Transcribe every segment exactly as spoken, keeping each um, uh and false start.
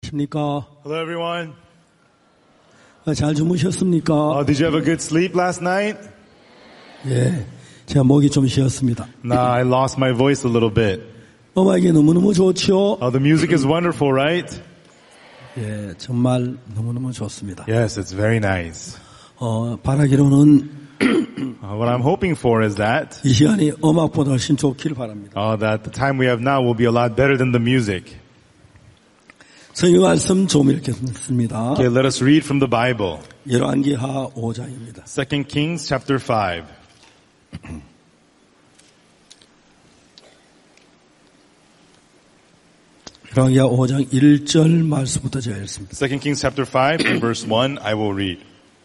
안녕하십니까? Hello, everyone. 아, 잘 주무셨습니까? Uh, did you have a good sleep last night? 예, 제가 목이 좀 쉬었습니다. Nah, I lost my voice a little bit. 음악이 너무너무 좋죠? Uh, the music is wonderful, right? 예, 정말 너무너무 좋습니다. Yes, it's very nice. 어, 바라기로는 Uh, what I'm hoping for is that 이 시간이 음악보다 훨씬 좋기를 바랍니다. uh, that the time we have now will be a lot better than the music. 성경 말씀 좀 읽겠습니다. Okay, let us read from the Bible. 열왕기하 오 장입니다. Second Kings chapter five. 열왕기하 오 장 일 절 말씀부터 제가 읽습니다. Second Kings chapter five, from verse one, I will read.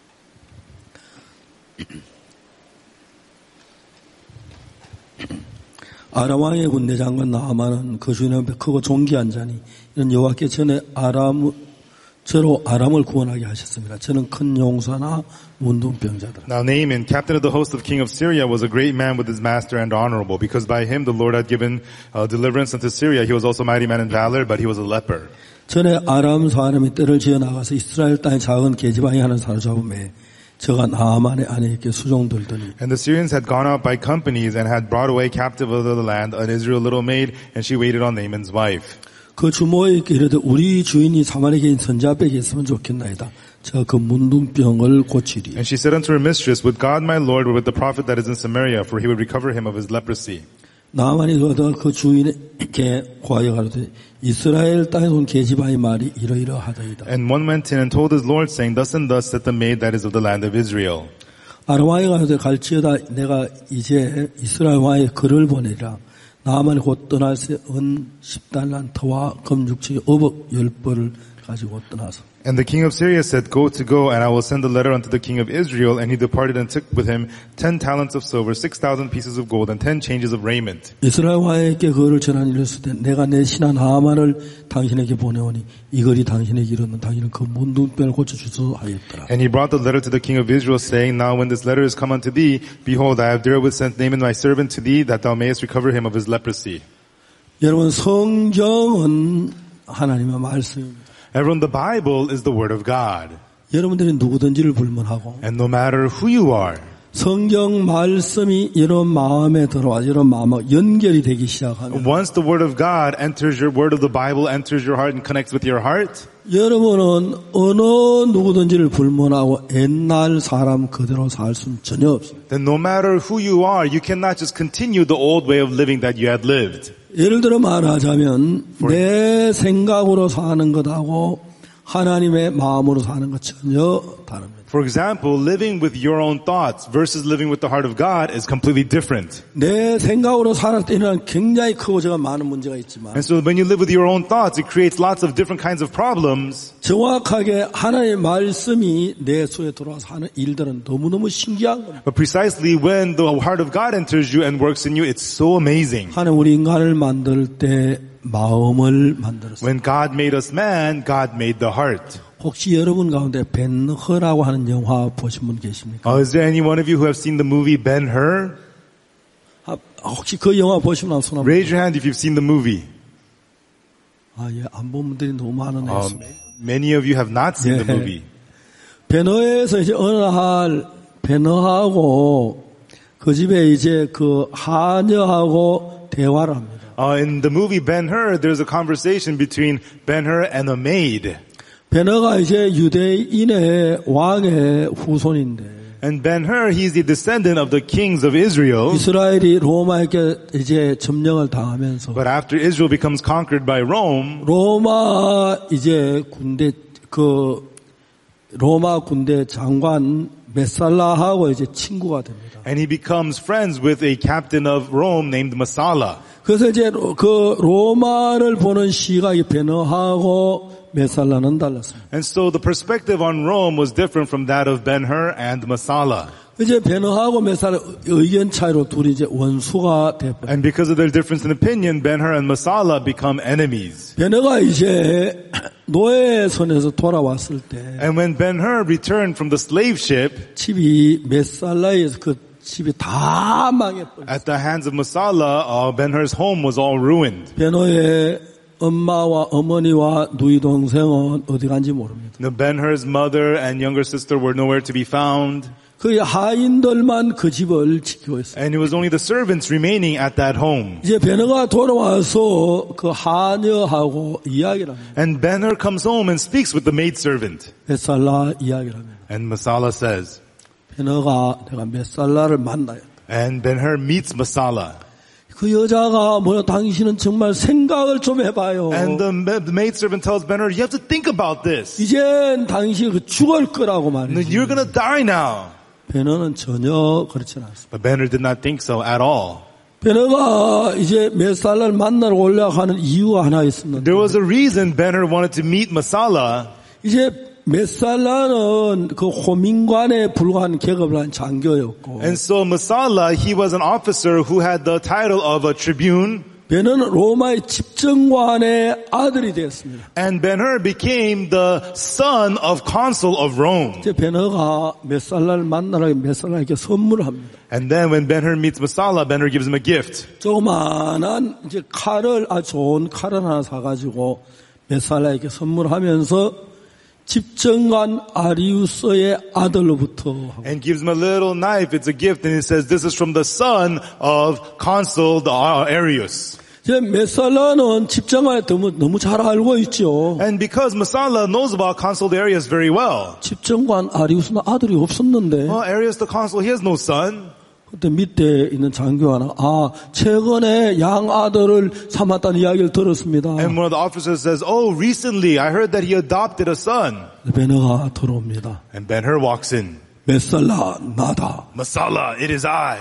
아람 왕의 군대 장관 나아만은 그 주인 앞에 크고 존귀한 자니 이는 여호와께 전에 아람 저로 아람을 구원하게 하셨습니다. 저는 큰 용사나 문둥병자더라. Now Naaman, captain of the host of king of Syria, was a great man with his master and honorable, because by him the Lord had given uh, deliverance unto Syria. He was also a mighty man in valor, but he was a leper. 전에 아람 사람이 떼를 지어 나가서 이스라엘 땅의 작은 계집아이 하나 사로잡음에 저가 나아만의 아내에게 수종들더니 And the Syrians had gone out by companies and had brought away captive of the land an Israel little maid, and she waited on Naaman's wife. 그 주모에게 이르되 우리 주인이 사마리아인 선자백에 있으면 좋겠나이다. 제가 그 문둥병을 고치리. And she said unto her mistress, Would God my Lord were with the prophet that is in Samaria, for he would recover him of his leprosy. 나아만이 가다가 그 주인에게 고하여 가로되 이스라엘 땅에 온 계집아이 말이 이러이러하더이다. And one went in and told his Lord, saying, Thus and thus said the maid that is of the land of Israel. 아람 왕이 가로되 갈지어다 내가 이제 이스라엘 왕의 글을 보내리라. 나아만이 곧 떠나서 은 십달란트와 금육치 어복 열 벌을 가지고 떠나서. And the king of Syria said, Go to go, and I will send a letter unto the king of Israel. And he departed and took with him ten talents of silver, six thousand pieces of gold, and ten changes of raiment. 이스라엘 왕에게 그를 전한 이랬을 때 내가 내 신한 하만을 당신에게 보내오니 이 글이 당신에게 이르면 당신은 그 문둥병을 고쳐주소서 하였더라. And he brought the letter to the king of Israel, saying, Now when this letter is come unto thee, behold, I have therewith sent Naaman my servant to thee, that thou mayest recover him of his leprosy. 여러분 성경은 하나님의 말씀입니다. Everyone, the Bible is the word of God. 여러분들이 누구든지를 불문하고 And no matter who you are, 성경 말씀이 여러분 마음에 들어와 여러분 마음과 연결이 되기 시작하면 once the word of God enters your word of the Bible, enters your heart and connects with your heart, 여러분은 어느 누구든지를 불문하고 옛날 사람 그대로 살 수는 전혀 없습니다. then no matter who you are, you cannot just continue the old way of living that you had lived. 예를 들어 말하자면 내 생각으로 사는 것하고 하나님의 마음으로 사는 것 전혀 다릅니다. For example, living with your own thoughts versus living with the heart of God is completely different. 내 생각으로 살았을 때는 굉장히 크고 제가 많은 문제가 있지만 And so when you live with your own thoughts, it creates lots of different kinds of problems. 정확하게 하나님의 말씀이 내 속에 들어와서 하는 일들은 너무너무 신기한 겁니다. But precisely when the heart of God enters you and works in you, it's so amazing. 하나님 우리 인간을 만들 때 마음을 만들었어요. When God made us man, God made the heart. 혹시 여러분 가운데 벤허라고 하는 영화 보신 분 계십니까? Uh, is there any one of you who have seen the movie Ben-Hur? 아, 혹시 그 영화 보시면 손 한번. Raise your hand if you've seen the movie. 아, 예, 안 본 분들이 너무 많은 Um, 애습니다. many of you have not seen Yeah. the movie. 벤허에서 이제 어느 날 벤허하고 그 집에 이제 그 하녀하고 대화를 합니다. Uh, in the movie Ben-Hur, there's a conversation between Ben-Hur and a maid. 벤허가 이제 유대인의 왕의 후손인데 And Ben-Hur, he's the descendant of the kings of Israel. 이스라엘이 로마에게 이제 점령을 당하면서 But after Israel becomes conquered by Rome, 로마 이제 군대 그 로마 군대 장관 메살라하고 이제 친구가 됩니다. and he becomes friends with a captain of Rome named Messala. 그래서 이제 그 로마를 보는 시각이 베너하고 메살라는 달랐습니다. And so the perspective on Rome was different from that of Ben-Hur and Messala. 이제 베너하고 메살라 의견 차이로 둘이 이제 원수가 돼버려요. And because of their difference in opinion, Ben-Hur and Messala become enemies. 베너가 이제 노예 손에서 돌아왔을 때 And when Ben-Hur returned from the slave ship, 집이 메살라에서 그 집이 다 망해버렸어요. at the hands of Messala, uh, Ben-Hur's home was all ruined. 베너의 엄마와 어머니와 누이 동생은 어디 간지 모릅니다. Now Ben-Hur's mother and younger sister were nowhere to be found. 그 하인들만 그 집을 지키고 있어요. And it was only the servants remaining at that home. 이제 베너가 돌아와서 그 하녀하고 이야기를 합니다. And Ben-Hur comes home and speaks with the maidservant. 메살라 이야기를 합니다. And Masala says, 베너가 내가 메살라를 만나요. and Ben-Hur meets Masala. 그 여자가 뭐야 당신은 정말 생각을 좀 해봐요. And the, the maidservant tells Ben-Hur, you have to think about this. 이젠 당신 그 죽을 거라고 말이지. You're going to die now. 베너는 전혀 그렇지 않았습니다. But Ben-Hur did not think so at all. 베너가 이제 메살라를 만나러 올라가는 이유가 하나 있었는데 There was a reason Ben-Hur wanted to meet Masala. 이제 메살라는 그 호민관에 불과한 계급을 한 장교였고 And so Masala, he was an officer who had the title of a tribune. 베너는 로마의 집정관의 아들이 되었습니다. And Ben-Hur became the son of consul of Rome. 이제 베너가 메살라를 만나러 메살라에게 선물을 합니다. And then when Ben-Hur meets Masala, Ben-Hur gives him a gift. 조그만한 이제 칼을 아주 좋은 칼을 하나 사가지고 메살라에게 선물하면서 집정관 아리우스의 아들로부터 하고 And gives him a little knife. It's a gift. And it says, this is from the son of consul Arius. 이제 메살라는 집정관에 너무, 너무 잘 알고 있죠. And because Masala knows about consul Arius very well. 집정관 아리우스는 아들이 없었는데 Well, Arius the consul, he has no son. 그때 밑에 있는 장교 하나 아 최근에 양 아들을 삼았다는 이야기를 들었습니다. And one of the officers says, oh, recently I heard that he adopted a son. 베너가 들어옵니다. And Ben-Hur walks in. 메살라 나다. Masala, it is I.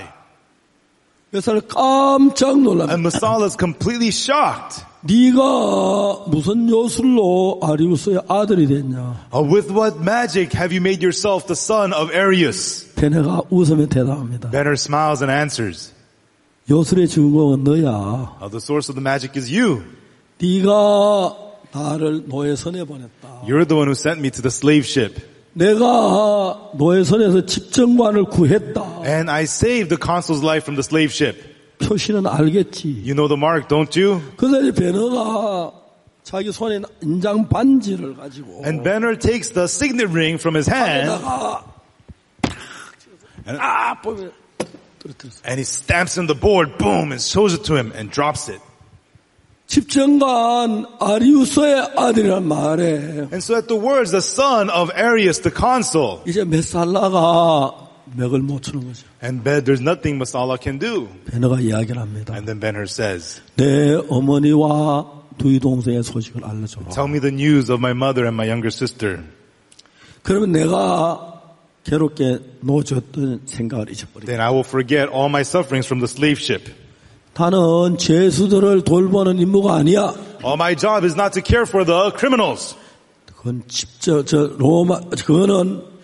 메살라 깜짝 놀랍니다. And Masala is completely shocked. 네가 무슨 요술로 아리우스의 아들이 됐냐? Uh, with what magic have you made yourself the son of Arius? 베너가 웃으며 대답합니다. Ben-Hur smiles and answers, 요술의 주인공은 너야. uh, the source of the magic is you. 네가 나를 노예선에 보냈다. You're the one who sent me to the slave ship. 내가 노예선에서 집정관을 구했다. And I saved the consul's life from the slave ship. 표시는 알겠지. You know the mark, don't you? 그래서 이제 베너가 자기 손에 인장 반지를 가지고 And Ben-Hur takes the signet ring from his hand and, 아, 보면 떨어뜨렸어. and he stamps on the board, boom, and shows it to him and drops it. 집정관 아리우스의 아들이란 말에 And so at the words, the son of Arius, the consul, 이제 메살라가 맥을 못 추는 거죠. and Ben, there's nothing Masala can do. 베너가 이야기를 합니다. And then Ben-Hur says, 내 어머니와 두 동생의 소식을 알려줘라. tell me the news of my mother and my younger sister. 그러면 내가 괴롭게 놓아줬던 생각을 잊어버리고 Then I will forget all my sufferings from the slave ship. 나는 죄수들을 돌보는 임무가 아니야. All my job is not to care for the criminals. 그건 집저 저 로마 그거는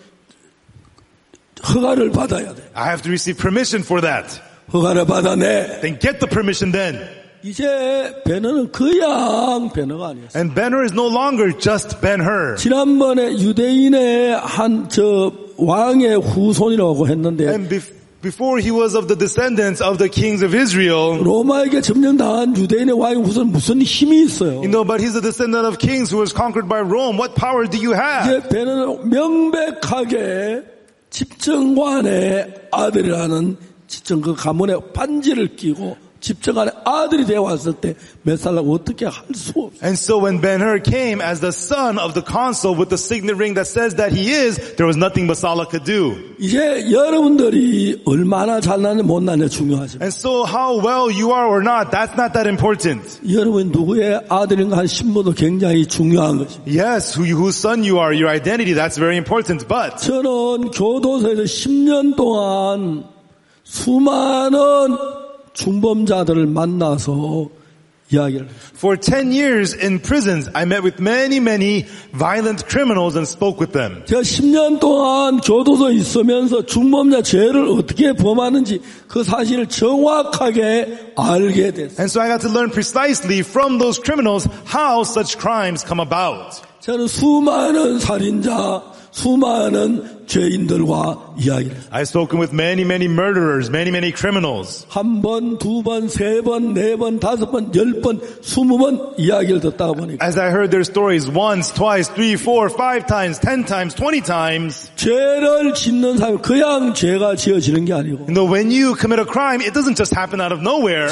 허가를 받아야 돼. I have to receive permission for that. 허가를 받아내. Then get the permission then. 이제 베너는 그냥 베너가 아니었어. And Ben-Hur is no longer just Ben-Hur. 지난번에 유대인의 한 저 왕의 후손이라고 했는데 And bef- before he was of the descendants of the kings of Israel, 로마에게 점령당한 유대인의 왕의 후손은 무슨 힘이 있어요? you know, but he's a descendant of kings who was conquered by Rome. What power do you have? 이제 베너는 명백하게 집정관의 아들이라는 집정 그 가문의 반지를 끼고 집정관의 아들이 되어 왔을 때 메살라가 어떻게 할 수 없어. And so when Ben-Hur came as the son of the consul with the signet ring that says that he is, there was nothing Masala could do. 이제 여러분들이 얼마나 잘나냐 못나냐 중요하죠. And so how well you are or not, that's not that important. 여러분 누구의 아들인가 한 신분도 굉장히 중요한 것이죠. Yes, who, whose son you are, your identity, that's very important. But 저는 교도소에서 십 년 동안 수많은 중범자들을 만나서 이야기를 했어요. for ten years in prisons, I met with many, many violent criminals and spoke with them. 제가 십 년 동안 교도소에 있으면서 중범자 죄를 어떻게 범하는지 그 사실을 정확하게 알게 됐어요. And so I got to learn precisely from those criminals how such crimes come about. 저는 수많은 살인자, 수많은 죄인들과 이야기를 했어요. I've spoken with many, many murderers, many, many criminals. 한 번, 두 번, 세 번, 네 번, 다섯 번, 열 번, 스무 번 이야기를 듣다 보니까 As I heard their stories once, twice, three, four, five times, ten times, twenty times. 죄를 짓는 사람 그냥 죄가 지어지는 게 아니고 You know, when you commit a crime, it doesn't just happen out of nowhere.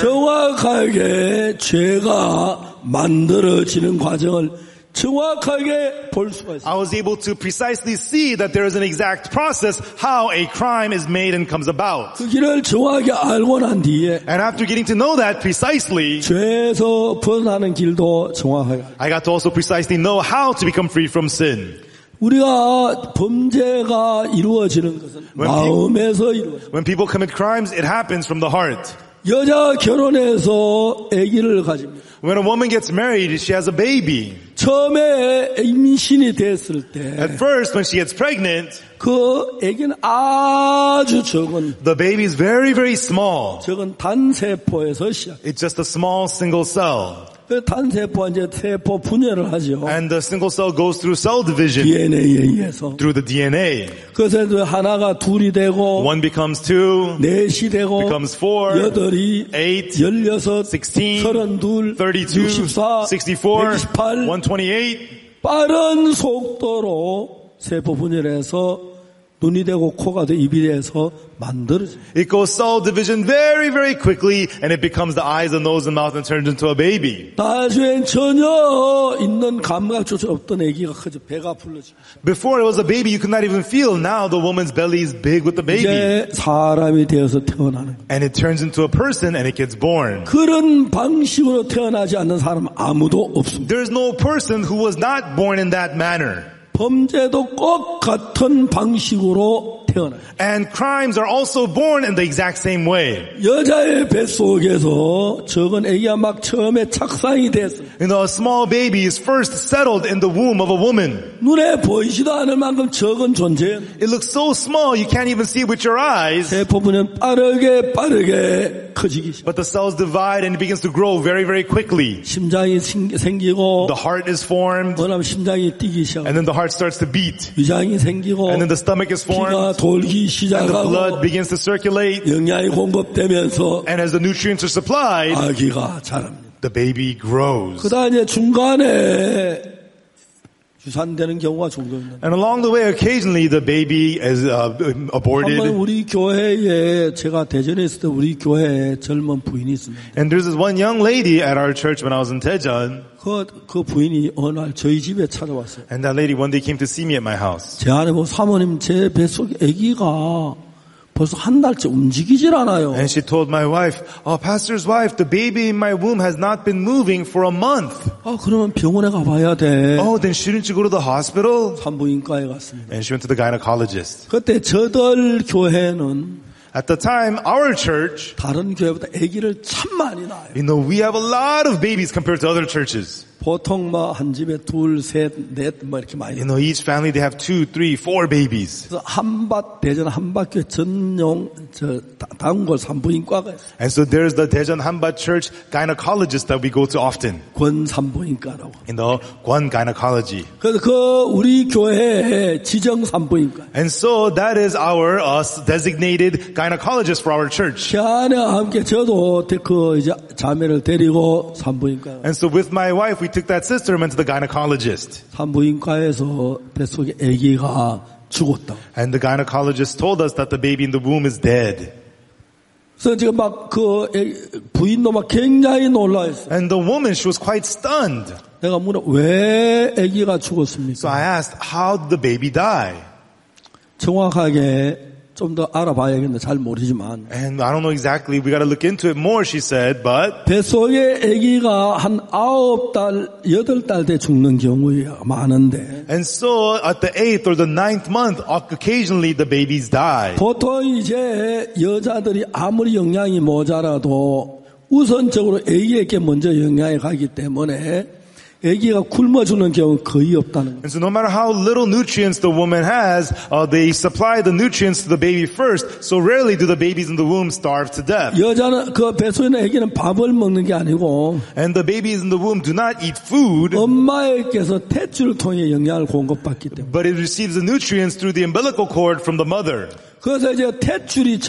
정확하게 죄가 만들어지는 과정을 정확하게 볼 수가 있어요. I was able to precisely see that there is an exact process how a crime is made and comes about. 그 길을 정확하게 알고 난 뒤에 And after getting to know that precisely, 죄에서 벗어나는 길도 정확하게 알고. I got to also precisely know how to become free from sin. 우리가 범죄가 이루어지는 것은 When 마음에서 이루어져요. When people commit crimes, it happens from the heart. 여자 결혼해서 아기를 가집니다. When a woman gets married, she has a baby. 처음에 임신이 됐을 때 At first, when she gets pregnant, 그 아기는 아주 적은 the baby is very, very small. 적은 단세포에서 시작. It's just a small single cell. 그 단세포가 이제 세포 분열을 하죠. And the single cell goes through cell division 디엔에이에 의해서. through the D N A. 그래서 이제 하나가 둘이 되고 One becomes two, 넷이 되고 becomes four, 여덟이 eight, 열여섯, sixteen, 서른둘, thirty-two, 육십사, sixty-four, 백이십팔 one twenty-eight. 빠른 속도로 세포 분열해서 눈이 되고 코가 되고 입이 돼서 만들어져요. It goes cell division very, very quickly, and it becomes the eyes, the nose, and mouth, and turns into a baby. 나중엔 전혀 있는 감각조차 없던 아기가 커져 배가 불러지고 Before it was a baby, you could not even feel. Now the woman's belly is big with the baby. 이제 사람이 되어서 태어나는 거예요. And it turns into a person, and it gets born. 그런 방식으로 태어나지 않는 사람은 아무도 없습니다. There's no person who was not born in that manner. 범죄도 꼭 같은 방식으로 태어나요. And crimes are also born in the exact same way. 여자의 뱃속에서 적은 아기가 막 처음에 착상이 됐어요. You know, a small baby is first settled in the womb of a woman. 눈에 보이지도 않을 만큼 적은 존재예요. It looks so small you can't even see it with your eyes. 세포분은 빠르게 빠르게 커지기 시작. But the cells divide and it begins to grow very, very quickly. 심장이 생기고 The heart is formed, 그다음 심장이 뛰기 시작. and then the heart starts to beat. 위장이 생기고 And then the stomach is 피가 formed, 돌기 and the blood 시작하고 begins to circulate. 영양이 공급되면서 And as the nutrients are supplied, 아기가 자랍니다. the baby grows. 그다음 이제 중간에 유산되는 경우가 종종 있는데 And along the way, occasionally the baby is uh, 한번 aborted. 우리 교회에 제가 대전에 있을 때 우리 교회에 젊은 부인이 있습니다. And there's this one young lady at our church when I was in Daejeon. 그, 그 부인이 어느 날 저희 집에 찾아왔어요. And that lady one day came to see me at my house. 제 안에 뭐 사모님 제 뱃속에 아기가 벌써 한 달째 움직이질 않아요. And she told my wife, oh, pastor's wife, the baby in my womb has not been moving for a month. 아, 그러면 병원에 가봐야 돼. Oh, then shouldn't you go to the hospital? 산부인과에 갔습니다. And she went to the gynecologist. 그때 저들 교회는 At the time, our church, 다른 교회보다 아기를 참 많이 낳아요. you know, we have a lot of babies compared to other churches. 보통 뭐 한 집에 둘, 셋, 넷 뭐 이렇게 많이. You know, each family, they have two, three, four babies. 그래서 한밭 대전 한밭교회 전용 저 단골 산부인과가 있어요. And so there's the Daejeon Hanbat Church gynecologist that we go to often. 권 산부인과라고. In the Gwon Gynecology. 그래서 그 우리 교회의 지정 산부인과. And so that is our uh, designated gynecologist for our church. 제 아내와 함께 저도 그 이제 자매를 데리고 산부인과. And so with my wife, we took that sister and went to the gynecologist. 산부인과에서 뱃속에 아기가 죽었다. And the gynecologist told us that the baby in the womb is dead. 그래서 지금 막 그 부인도 막 굉장히 놀라했어. And the woman, she was quite stunned. 내가 물어 왜 아기가 죽었습니까? So I asked, how did the baby die? 정확하게 좀 더 알아봐야겠는데 잘 모르지만 And I don't know exactly. We got to look into it more, she said. But 뱃속에 아기가 한 아홉 달, 여덟 달 돼 죽는 경우가 많은데 and so at the eighth or the ninth month, occasionally the babies die. 보통 이제 여자들이 아무리 영양이 모자라도 우선적으로 아기에게 먼저 영양이 가기 때문에 아기가 굶어 죽는 경우는 거의 없다는 거예요. And so no matter how little nutrients the woman has, uh, they supply the nutrients to the baby first. So rarely do the babies in the womb starve to death. 여자는 그 뱃속에 있는 아기는 밥을 먹는 게 아니고 And the babies in the womb do not eat food, 엄마에게서 탯줄을 통해 영양을 공급받기 때문에. but it receives the nutrients through the umbilical cord from the mother. 그래서 이제 탯줄이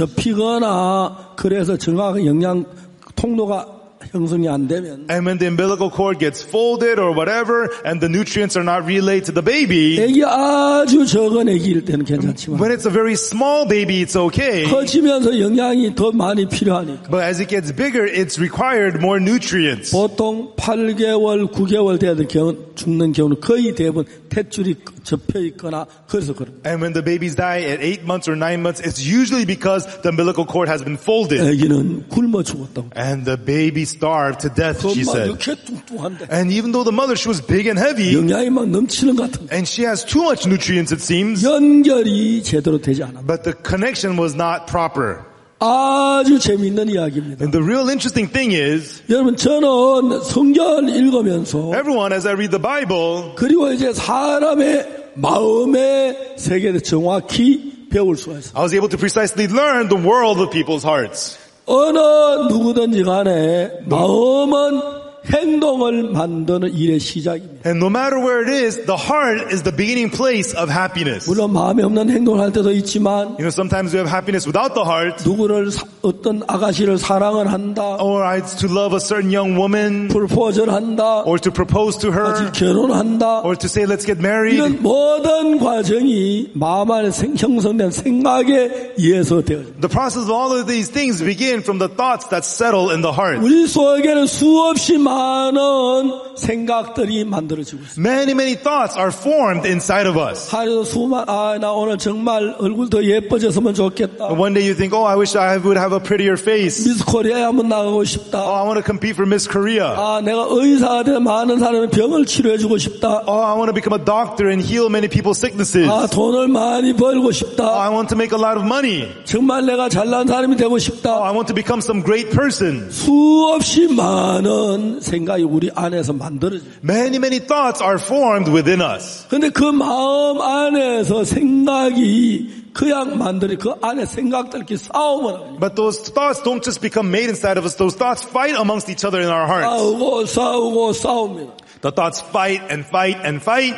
접히거나 그래서 정확한 영양 통로가 형성이 안 되면 And when the umbilical cord gets folded or whatever, and the nutrients are not relayed to the baby, 애기 아주 적은 애기일 때는 괜찮지만 when it's a very small baby, it's okay. 커지면서 영양이 더 많이 필요하니까 But as it gets bigger, it's required more nutrients. 보통 팔 개월, 구 개월 돼야 될 경우 죽는 경우는 거의 대부분 탯줄이 접혀 있거나 그래서 그런. And when the babies die at eight months or nine months, it's usually because the umbilical cord has been folded. 애기는 굶어 죽었다고. And the baby starved to death, she 엄마 said. 이렇게 뚱뚱한데 And even though the mother, she was big and heavy, 영양이 막 넘치는 것 같은데 and she has too much nutrients, it seems, 연결이 제대로 되지 않아. but the connection was not proper. 아주 재미있는 이야기입니다. And the real interesting thing is, 여러분 저는 성경을 읽으면서 everyone, as I read the Bible, 그리고 이제 사람의 마음의 세계를 정확히 배울 수가 있어요. I was able to precisely learn the world of people's hearts. 어느 누구든지 간에 마음은 행동을 만드는 일의 시작입니다. And no matter where it is, the heart is the beginning place of happiness. 물론 마음에 없는 행동을 할 때도 있지만 You know, sometimes we have happiness without the heart, 누구를 사, 어떤 아가씨를 사랑을 한다, or it's to love a certain young woman, 프로포즈를 한다, or to propose to her, 같이 결혼한다. or to say let's get married. 이런 모든 과정이 마음 안에 생, 형성된 생각에 의해서 되어집니다. The process of all of these things begin from the thoughts that settle in the heart. 우리 속에는 수없이 많은 생각들이 만들어지고 있습니다. Many, many thoughts are formed inside of us. 하루도 수많, 아, 나 오늘 정말 얼굴 더 예뻐졌으면 좋겠다. One day you think, oh, I wish I would have a prettier face. 미스 코리아에 한번 나가고 Oh, 싶다. I want to compete for Miss Korea. 아, 내가 의사가 돼 많은 사람의 병을 치료해주고 싶다. Oh, I want to become a doctor and heal many people's sicknesses. 아, 돈을 많이 벌고 Oh, 싶다. I want to make a lot of money. 정말 내가 잘난 사람이 되고 Oh, 싶다. I want to become some great person. 수없이 많은 생각이 우리 안에서 만들어져요. Many, many thoughts are formed within us. 근데 그 마음 안에서 생각이 그냥 만들어 그 안에 생각들끼리 싸움을 합니다. But those thoughts don't just become made inside of us. Those thoughts fight amongst each other in our hearts. 싸우고 싸우고 싸웁니다. The thoughts fight and fight and fight.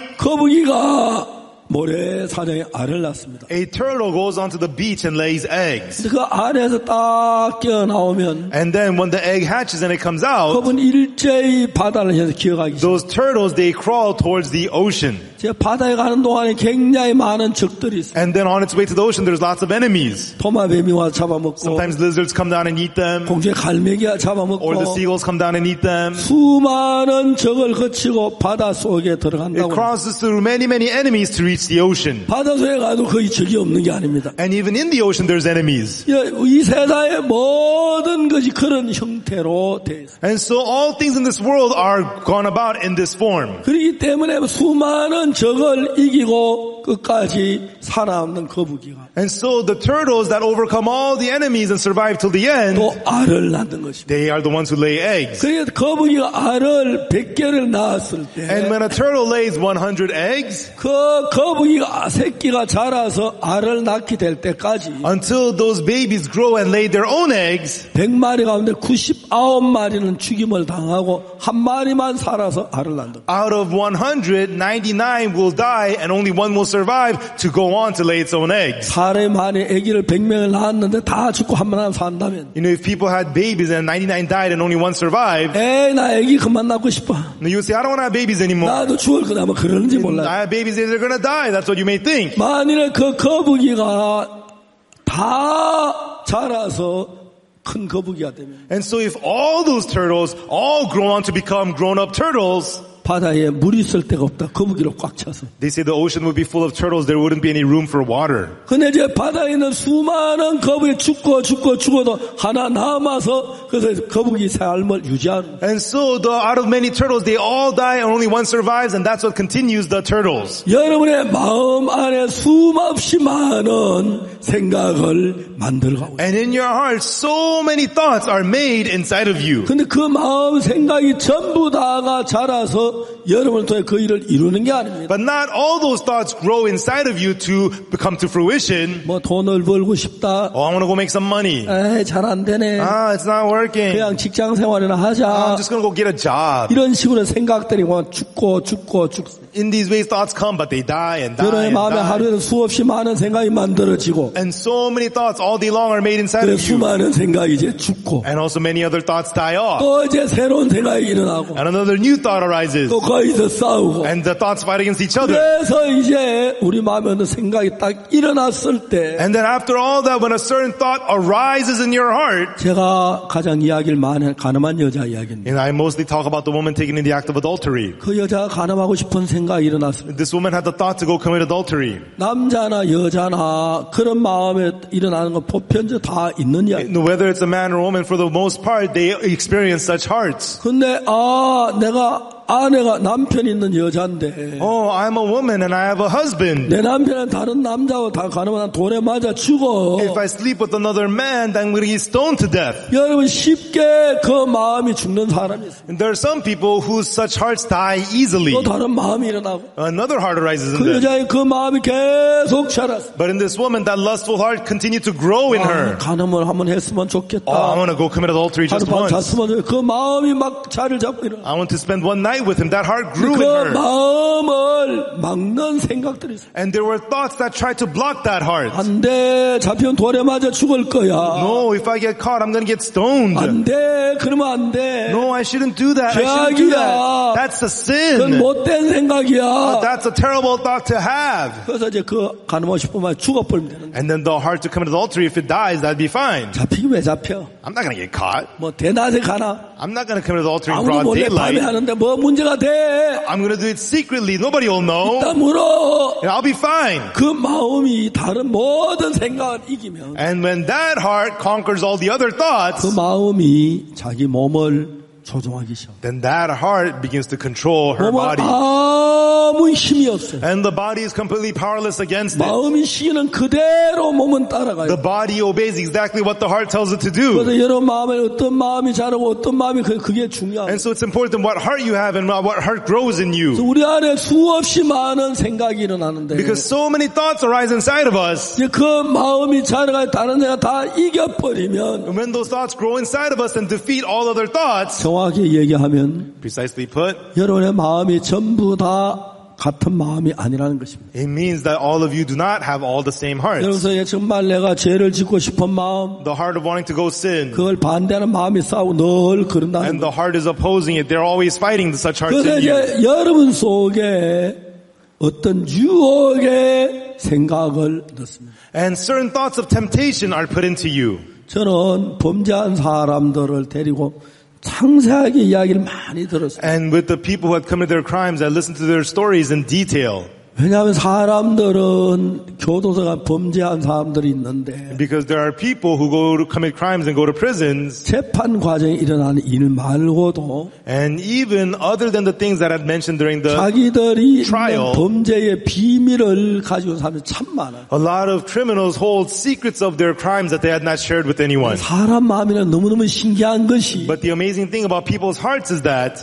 거북이가 모래사장에 알을 낳습니다. A turtle goes onto the beach and lays eggs. 근데 그 알에서 딱 깨어나오면 And then when the egg hatches and it comes out, 거북은 일제히 바다를 향해서 기어가기 시작합니다. those turtles, they crawl towards the ocean. 제 바다에 가는 동안에 굉장히 많은 적들이 있어요. And then on its way to the ocean, there's lots of enemies. 도마뱀이 와서 잡아먹고 Sometimes lizards come down and eat them, 공중에 갈매기가 잡아먹고 or the seagulls come down and eat them. 수많은 적을 거치고 바다 속에 It 들어간다고. crosses through many, many enemies to reach the ocean. 바다 속에 가도 거의 적이 없는 게 아닙니다. And even in the ocean, there's enemies. 이 세상의 모든 것이 그런 형태로 되어 있어요. And so all things in this world are gone about in this form. 그렇기 때문에 수많은 적을 이기고 끝까지 살아남는 거북이가 And so the turtles that overcome all the enemies and survive till the end, 또 알을 낳는 것입니다. they are the ones who lay eggs. 그래서 거북이가 알을 백 개를 낳았을 And 때 when a turtle lays one hundred eggs, 그 거북이가 새끼가 자라서 알을 낳게 될 때까지 until those babies grow and lay their own eggs, 백 마리 가운데 구십구 마리는 죽임을 당하고 한 마리만 살아서 알을 낳는다. out of one hundred, ninety-nine will die and only one will survive to go on to lay its own eggs. 사람이 만에 아기를 백 명을 낳았는데 다 죽고 한 마리만 산다면 You know, if people had babies and ninety-nine died and only one survived, 에이 나 아기 그만 낳고 싶어. you would say, I don't want to have babies anymore. 나도 죽을 거다 뭐 그러는지 몰라. I have babies, they're going to die. That's what you may think. 만일에 그 거북이가 다 자라서 큰 거북이가 되면 And so if all those turtles all grow on to become grown-up turtles, 바다에 물이 있을 데가 없다. 거북이로 꽉 차서. they say the ocean would be full of turtles. There wouldn't be any room for water. 근데 이제 바다에 있는 수많은 거북이 죽고 죽고 죽어도 하나 남아서 그래서 거북이 삶을 유지하는. And so the, out of many turtles, they all die and only one survives, and that's what continues the turtles. 여러분의 마음 안에 수없이 많은 생각을 만들어가고 있어요. And in your heart, so many thoughts are made inside of you. 근데 그 마음 생각이 전부 다가 자라서 여러분을 통해 그 일을 이루는 게 아닙니다. But not all those thoughts grow inside of you to become to fruition. 뭐 돈을 벌고 싶다. Oh, I want to go make some money. 에이, 잘 안 되네. Ah, it's not working. 그냥 직장 생활이나 Ah, 하자. I'm just going to go get a job. 이런 식으로 생각들이 뭐 죽고 죽고 죽. In these ways, thoughts come, but they die and die 여러분의 and 마음에 die. 하루에도 수없이 많은 생각이 만들어지고 And so many thoughts all day long are made inside 그 of you. 수많은 생각이 이제 죽고 And also many other thoughts die off. 또 이제 새로운 생각이 일어나고 And another new thought arises. 또 거기서 싸우고 And the thoughts fight against each other. 그래서 이제 우리 마음에 어떤 생각이 딱 일어났을 때 And then after all that, when a certain thought arises in your heart, 제가 가장 이야기를 많이 한 가늠한 여자 이야기입니다. and I mostly talk about the woman taken in the act of adultery. 그 여자가 가늠하고 싶은 생각이 일어났습니다. This woman had the thought to go commit adultery. 남자나 여자나 그런 마음에 일어나는 건 보편적 다 있는 이야기. Whether it's a man or woman, for the most part, they experience such hearts. 근데 아 내가 아내가 남편이 있는 여자인데 Oh, I'm a woman and I have a husband. 내 남편은 다른 남자와 다 가늠하면 돌에 맞아 죽어. If I sleep with another man, then I'm going to get stoned to death. 여러분 쉽게 그 마음이 죽는 사람이 있어요. And there are some people whose such hearts die easily. 또 다른 마음이 일어나고 Another heart arises in 그 them. 여자의 그 마음이 계속 자랐어. But in this woman, that lustful heart continued to grow in 아, her. 가늠을 한번 했으면 좋겠다. Oh, I want to go commit adultery just 하룻밤 once. 잤으면 좋겠다. 그 마음이 막 자리를 잡고 일어나. I want to spend one night with him. That heart grew 그 in her. 마음을 막는 생각들이 있어. And there were thoughts that tried to block that heart. 안 돼. 잡히면 돌에 맞아 죽을 거야. No, if I get caught, I'm going to get stoned. 안 돼. 그러면 안 돼. No, I shouldn't do that. I shouldn't do that. That's a 그건 sin. 못된 생각이야. That's a terrible thought to have. 그래서 이제 그 가늠하고 싶으면 죽어버리면 되는데. And then the heart to commit adultery, if it dies, that'd be fine. 잡히기 왜 잡혀? I'm not going to get caught. 뭐 대낮에 가나? I'm not going to commit adultery in 아무도 broad 몰래 밤에 daylight. 하는데 뭐 문제가 돼? I'm going to do it secretly. Nobody will know. 다 물어. And I'll be fine. 그 마음이 다른 모든 생각을 이기면 And when that heart conquers all the other thoughts, 그 마음이 자기 몸을 조종하기 시작. then that heart begins to control her 몸은 body. 아무 힘이 없어요. And the body is completely powerless against it. 마음이 시키는 그대로 몸은 The 따라가요. body obeys exactly what the heart tells it to do. 그래서 여러분 마음에 어떤 마음이 자라고 어떤 마음이 그- 그게 중요해요. And so it's important what heart you have and what heart grows in 그래서 you. 우리 안에 수없이 많은 생각이 일어나는데 Because so many thoughts arise inside of us. 이제 그 마음이 자라가 다른 애가 다 이겨버리면 And when those thoughts grow inside of us and defeat all other thoughts, 정확히 얘기하면 precisely put, 여러분의 마음이 전부 다 같은 마음이 아니라는 것입니다. it means that all of you do not have all the same hearts. 여러분의 정말 내가 죄를 짓고 싶은 마음, The heart of wanting to go sin 그걸 반대하는 마음이 싸우고 늘 그런다는 and 거예요. the heart is opposing it. They're always fighting such hearts 그래서 in you. 이제 여러분 속에 어떤 유혹의 생각을 넣습니다. And certain thoughts of temptation are put into you. 저는 범죄한 사람들을 데리고 상세하게 이야기를 많이 들었어요. And with the people who had committed their crimes, I listened to their stories in detail. 왜냐하면 사람들은 교도소가 범죄한 사람들이 있는데 Because there are people who go to commit crimes and go to prisons. 재판 과정에 일어나는 일 말고도 And even other than the things that I mentioned during the, 자기들이 trial. 있는 범죄의 비밀을 가지고 사람이 참 많아요. a lot of criminals hold secrets of their crimes that they had not shared with anyone. 사람 마음이란 너무너무 신기한 것이 But the amazing thing about people's hearts is that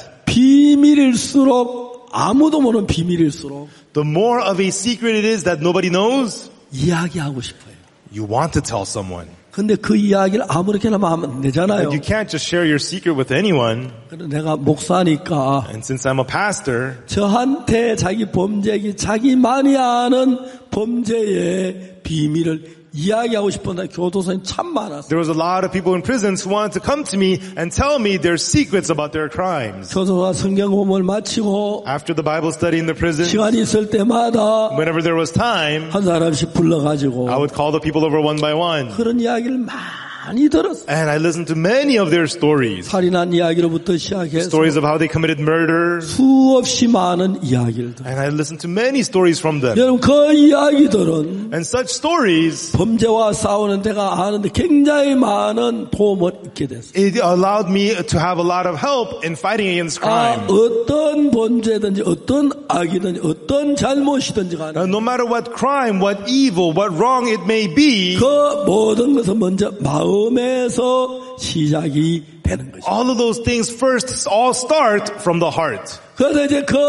비밀일수록 아무도 모르는 비밀일수록 the more of a secret it is that nobody knows, 이야기하고 싶어요. you want to tell someone. 근데 그 이야기를 아무렇게나 하면 안 되잖아요. But you can't just share your secret with anyone. 그래서 내가 목사니까 And since I'm a pastor, 저한테 자기 범죄기 자기만이 아는 범죄의 비밀을 이야기하고 싶었는데 교도소에 참 많았어요. there was a lot of people in prisons who wanted to come to me and tell me their secrets about their crimes. 교도소가 성경 공부를 마치고 After the Bible study in the prison, 시간이 있을 때마다 whenever there was time, 한 사람씩 불러가지고 I would call the people over one by one. 그런 이야기를 많이 들었어요. And I listened to many of their stories. 살인한 이야기로부터 시작해서 Stories of how they committed murder. 수없이 많은 이야기를 들어요. And I listened to many stories from them. 여러분 그 이야기들은 And such stories, 범죄와 싸우는 데가 아는데 굉장히 많은 도움을 얻게 됐어요. it allowed me to have a lot of help in fighting against 아, crime. 어떤 범죄든지 어떤 악이든지 어떤 잘못이든지 간에 And no matter what crime, what evil, what wrong it may be, 그 모든 것은 먼저 마음에서 시작이 되는 것이죠. All of those things first all start from the heart. 그래서 이제 그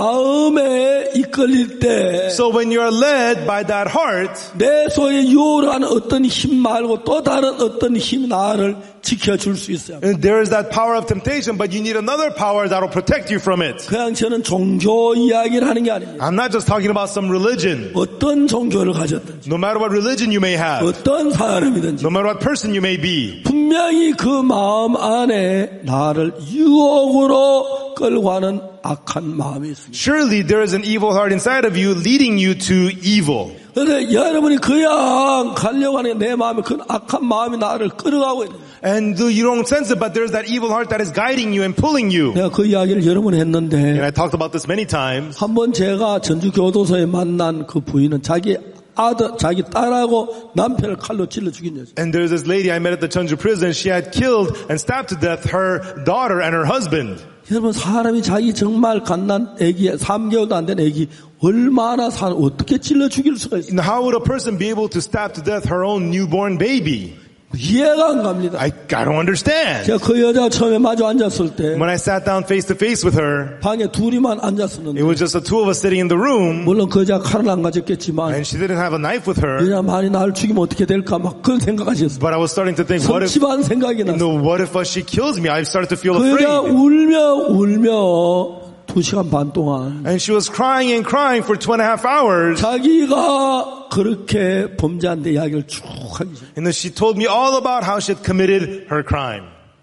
마음에 이끌릴 때 So when you are led by that heart, 내 속에 유혹을 하는 어떤 힘 말고 또 다른 어떤 힘이 나를 지켜줄 수 있어요. there is that power of temptation, but you need another power that will protect you from it. 그냥 저는 종교 이야기를 하는 게 아닙니다. I'm not just talking about some religion. 어떤 종교를 가졌든지 No matter what religion you may have, 어떤 사람이든지 no matter what person you may be, 분명히 그 마음 안에 나를 유혹으로 끌고 가는 악한 마음이 있습니다. surely there is an evil heart inside of you leading you to evil. 그래서 여러분이 그냥 가려고 하는 내 마음에 그 악한 마음이 나를 끌어가고 있는 거예요. And though you don't sense it, but there's that evil heart that is guiding you and pulling you. 내가 그 이야기를 여러 번 And 했는데 I talked about this many times. 한번 제가 전주 교도소에 만난 그 부인은 자기 아들, 자기 딸하고 남편을 칼로 찔러 죽인 여자. And there's this lady I met at the Cheonju prison. She had killed and stabbed to death her daughter and her husband. 여러분 사람이 자기 정말 갓난 아기 삼 개월도 안 된 아기 얼마나 사 어떻게 찔러 죽일 수가 있어요? And how would a person be able to stab to death her own newborn baby? 이해가 안 갑니다. I, I don't understand. 제가 그 여자 처음에 마주 앉았을 때 When I sat down face to face with her, 방에 둘이만 it 앉았었는데 was just the two of us sitting in the room, 물론 그 여자 칼을 안 가졌겠지만 and she didn't have a knife with her. 그냥 많이 나를 죽이면 어떻게 될까 막 그런 생각하셨어요. But I was starting to think, what if, 성취반 생각이 you 났어요. know, what if uh, she kills me? I started to feel 그 여자 afraid. 울며 울며 두 시간 반 동안 And she was crying and crying for two and a half hours. 자기가 그렇게 범죄한 데 이야기를 쭉 하기 시작해요. And then she told me all about how she had committed her crime.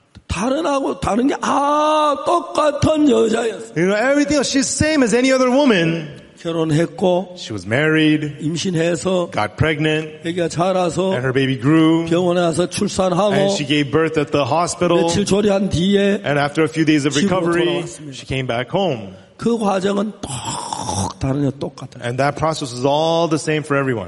다른하고 다른 게 아 똑같은 여자였어요. You know, everything else, she's same as any other woman. 결혼했고 She was married, 임신해서 got pregnant, 애기가 자라서 and her baby grew, 병원에 와서 출산하고 and she gave birth at the hospital, 며칠 조리한 뒤에 and after a few days of 집으로 recovery, 돌아왔습니다. she came back home. 그 과정은 똑 다르냐 똑같아요. And that process is all the same for everyone.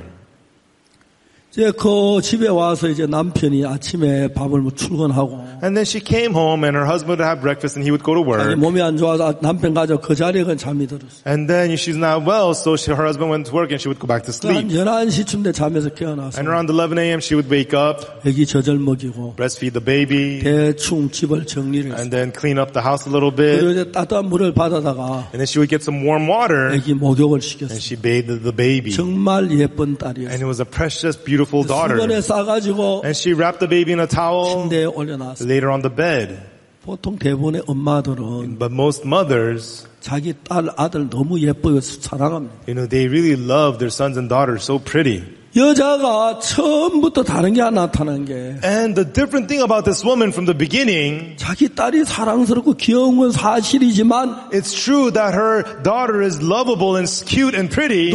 이제 그 집에 와서 이제 남편이 아침에 밥을 뭐 출근하고 And then she came home and her husband would have breakfast and he would go to 자기 work. 몸이 안 좋아서 남편 가져 그 자리에 그냥 잠이 들었어요. And then she's not well, so she, her husband went to work and she would go back to 한 sleep. 열한 시쯤 돼 잠에서 깨어나서 And around eleven a.m. she would wake up, 애기 젖을 먹이고 breastfeed the baby, 대충 집을 정리를 했어요. and then clean up the house a little 그리고 bit. 이제 따뜻한 물을 받아다가 And then she would get some warm water 애기 목욕을 and 시켰어요. she bathed the baby. 정말 예쁜 And 딸이었어요. it was a precious, beautiful daughter. 수건에 싸가지고 And she wrapped the baby in a towel, 침대에 올려놨어요. laid her on the bed. 보통 대부분의 엄마들은 But most mothers, 자기 딸, 아들 너무 예뻐요. 사랑합니다. you know, they really love their sons and daughters so pretty. 여자가 처음부터 다른 게 하나 나타난 게 And the different thing about this woman from the beginning, 자기 딸이 사랑스럽고 귀여운 건 사실이지만 it's true that her daughter is lovable and cute and pretty,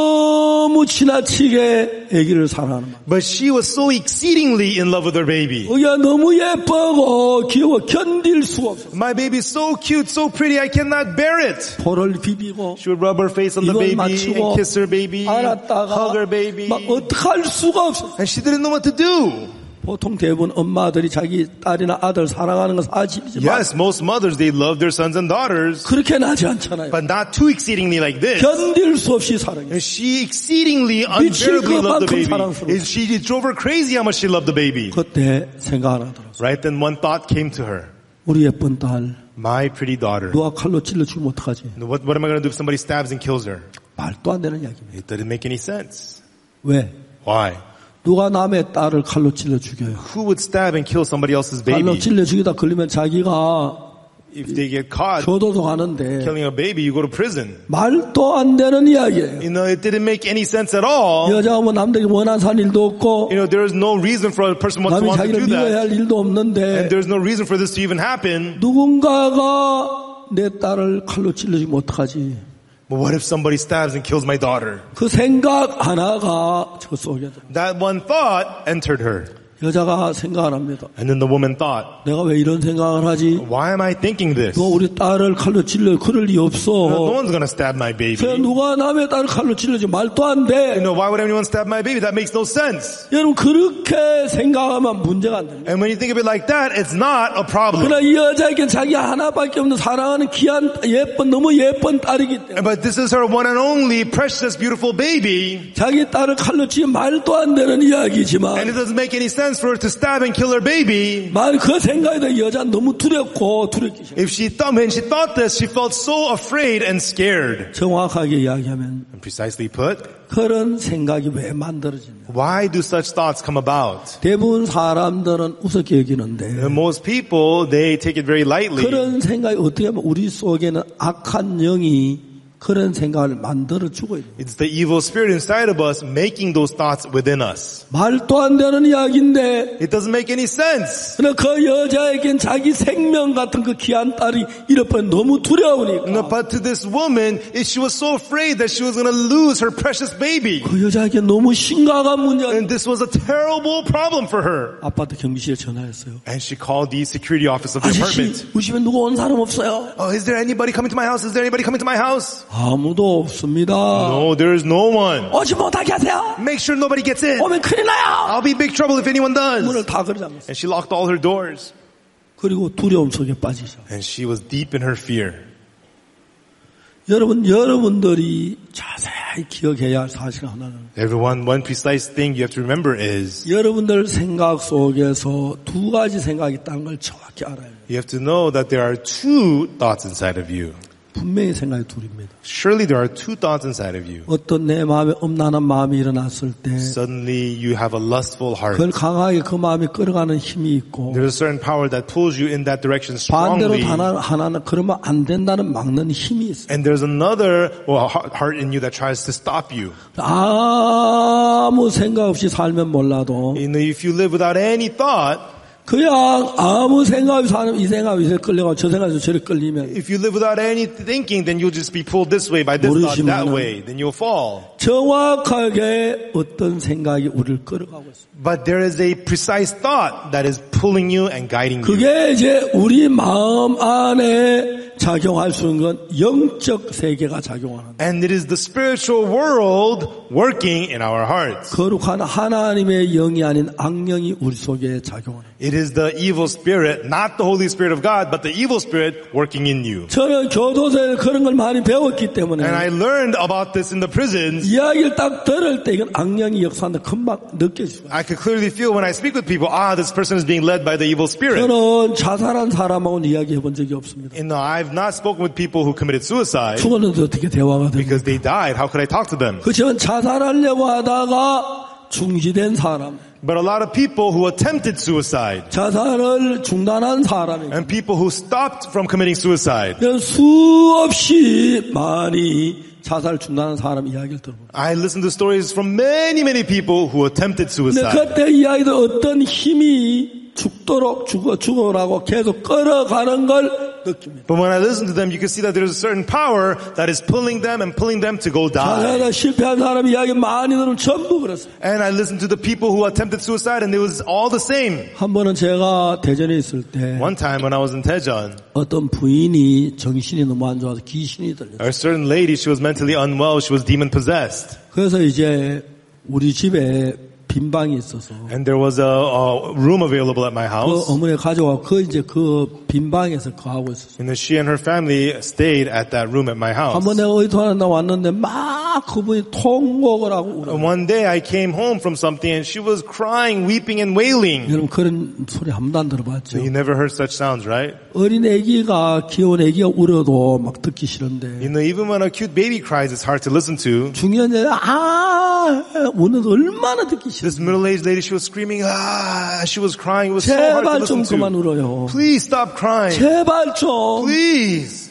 너무 지나치게 아기를 사랑하는 거야. but she was so exceedingly in love with her baby. 야 너무 예쁘고 귀여워 견딜 수가 없어. My baby is so cute, so pretty, I cannot bear it. 볼을 비비고 She would rub her face on the 이걸 baby 맞추고 and kiss her baby, 안았다가 hug her baby. 막 어떡할 수가 없어. And she didn't know what to do. 보통 대부분 엄마들이 자기 딸이나 아들 사랑하는 건 사실이지만 Yes, most mothers, they love their sons and daughters, 그렇게 나지 않잖아요. but not too exceedingly like this. 견딜 수 없이 사랑해. And she exceedingly, 미칠 unbearably loved the 것만큼 baby. 사랑스러워. And she it drove her crazy how much she loved the baby. 그때 생각 하나 들었어. Right then one thought came to her. 우리 예쁜 딸 My pretty daughter. 누가 칼로 찔러 죽으면 어떡하지? What, what am I going to do if somebody stabs and kills her? 말도 안 되는 이야기입니다. It didn't make any sense. 왜? Why? 누가 남의 딸을 칼로 찔러 죽여요? Who would stab and kill somebody else's 칼로 baby? 찔러 죽이다 걸리면 자기가 If they get caught 교도소 가는데 killing a baby, you go to prison. 말도 안 되는 이야기예요. You know, it didn't make any sense at all. 여자가 뭐 남들이 원한 살 일도 없고 You know, there is no reason for a person to 남이 want to 자기를 do 미워야 that. 할 일도 And 없는데 there's no reason for this to even happen. 누군가가 내 딸을 칼로 찔러 죽이면 어떡하지? But what if somebody stabs and kills my daughter? 그 생각 하나가 저 속에 들어. That one thought entered her. 여자가 생각 안 합니다. And then the woman thought, 내가 왜 이런 생각을 하지? why am I thinking this? 너 우리 딸을 칼로 찔러 그럴 리 No, no 없어. one's going to stab my baby. 그냥 누가 남의 딸을 칼로 찔러지 말도 안 돼. You know, why would anyone stab my baby? That makes no sense. 여러분 그렇게 생각하면 문제가 안 됩니다. And when you think of it like that, it's not a problem. 그러나 이 여자에게 자기 하나밖에 없는 사랑하는 귀한 예쁜 너무 예쁜 딸이기 때문에 But this is her one and only precious, beautiful baby. 자기 딸을 칼로 찌면 말도 안 되는 And 이야기지만 it doesn't make any sense sense for her to stab and kill her baby. 만 그 생각에 대해 여자 너무 두렵고 두렵기 시작. If she thought, when she thought this, she felt so afraid and scared. 정확하게 이야기하면 And precisely put, 그런 생각이 왜 만들어지냐? why do such thoughts come about? 대부분 사람들은 우습게 여기는데 And most people, they take it very lightly. 그런 생각이 어떻게 하면 우리 속에는 악한 영이 그런 생각을 만들어 주고 있는. It's the evil spirit inside of us making those thoughts within us. 말도 안 되는 이야기인데 It doesn't make any sense. 그러나 그 여자에겐 자기 생명 같은 그 귀한 딸이 잃어버린 너무 두려우니까 No, but to this woman, she was so afraid that she was going to lose her precious baby. 그 여자에게 너무 심각한 문제가 And this was a terrible problem for her. 아파트 경비실에 전화했어요. And she called the security office of the 아저씨, apartment. 우리 집에 누구 온 사람 없어요? Oh, is there anybody coming to my house? Is there anybody coming to my house? 아무도 없습니다. No, there is no one. 오지 못하게 하세요. Make sure nobody gets in. 오면 큰일 나요. I'll be in big trouble if anyone does. 문을 다 걸어 잠갔어요. And she locked all her doors. 그리고 두려움 속에 빠지죠. And she was deep in her fear. 여러분, 여러분들이 자세히 기억해야 할 사실 하나는 Everyone, one precise thing you have to remember is 여러분들 생각 속에서 두 가지 생각이 있다는 걸 정확히 알아야 해요. you have to know that there are two thoughts inside of you. 분명히 생각이 둘입니다. Surely there are two thoughts inside of you. 어떤 내 마음에 엄란한 마음이 일어났을 때 Suddenly you have a lustful heart. 그걸 강하게 그 마음이 끌어가는 힘이 있고 There's a certain power that pulls you in that direction 반대로 strongly. 하나, 하나는 그러면 안 된다는 막는 힘이 있어요. And there's another well, heart in you that tries to stop you. 아무 생각 없이 살면 몰라도 You know, if you live without any thought, 그냥 아무 생각 없이 사는 이 생각 이제 끌려가고 저 생각에서 저리 끌리면 if you live without any thinking, then you'll just be pulled this way by this thought, that way. Then you'll fall. 정확하게 어떤 생각이 우리를 끌어가고 있어요. But there is a precise thought that is pulling you and guiding you. 그게 이제 우리 마음 안에 작용할 수 있는 건 영적 세계가 작용하는. And it is the spiritual world working in our hearts. 거룩한 하나님의 영이 아닌 악령이 우리 속에 작용하는. It is the evil spirit, not the Holy Spirit of God, but the evil spirit working in you. 저는 교도소에서 그런 걸 많이 배웠기 때문에 And I learned about this in the prisons. 이야기를 딱 들을 때 이건 악령이 역사한다 금방 느껴지고. I could clearly feel when I speak with people, ah, this person is being led by the evil spirit. 저는 자살한 사람하고는 이야기해 본 적이 없습니다. And no, I've not spoken with people who committed suicide 죽었는데 어떻게 대화가 됩니까? because they died. How could I talk to them? 그치만 자살하려고 하다가 중지된 사람, But a lot of people who attempted suicide 자살을 중단한 사람이 and people who stopped from committing suicide. 수없이 많이 자살 중단한 사람 이야기를 들어봅니다. I listened to stories from many, many people who attempted 근데 suicide. 그때 이야기도 어떤 힘이 죽도록 죽어 죽어라고 계속 끌어가는 걸 느낍니다. But when I listen to them, you can see that there's a certain power that is pulling them and pulling them to go die. 자살하다 실패한 사람 이야기 많이 들으면 전부 그랬어요. And I listened to the people who attempted suicide and it was all the same. 한 번은 제가 대전에 있을 때 One time when I was in Daejeon, 어떤 부인이 정신이 너무 안 좋아서 귀신이 들렸어요. a certain lady, she was mentally unwell, she was demon possessed. 그래서 이제 우리 집에 빈 방이 있어서 And there was a, a room available at my 그 house. 어머니가 가져와 그 이제 그 빈 방에서 거하고 있었어요. And then she and her family stayed at that room at my house. 한 번 내가 의도하는데 왔는데 막 그분이 통곡을 하고 울어요. And one day I came home from something and she was crying, weeping and wailing. 여러분 그런 소리 한 번도 안 들어봤죠? You never heard such sounds, right? 어린 애기가 귀여운 애기가 울어도 막 듣기 싫은데 You know, even when a cute baby cries, it's hard to listen to. 중요한 게 아 우는 얼마나 듣기 싫어. This middle-aged lady, she was screaming, ah, she was crying. It was so hard to 제발 좀 listen 그만 to. 울어요. Please stop crying. 제발 좀. Please.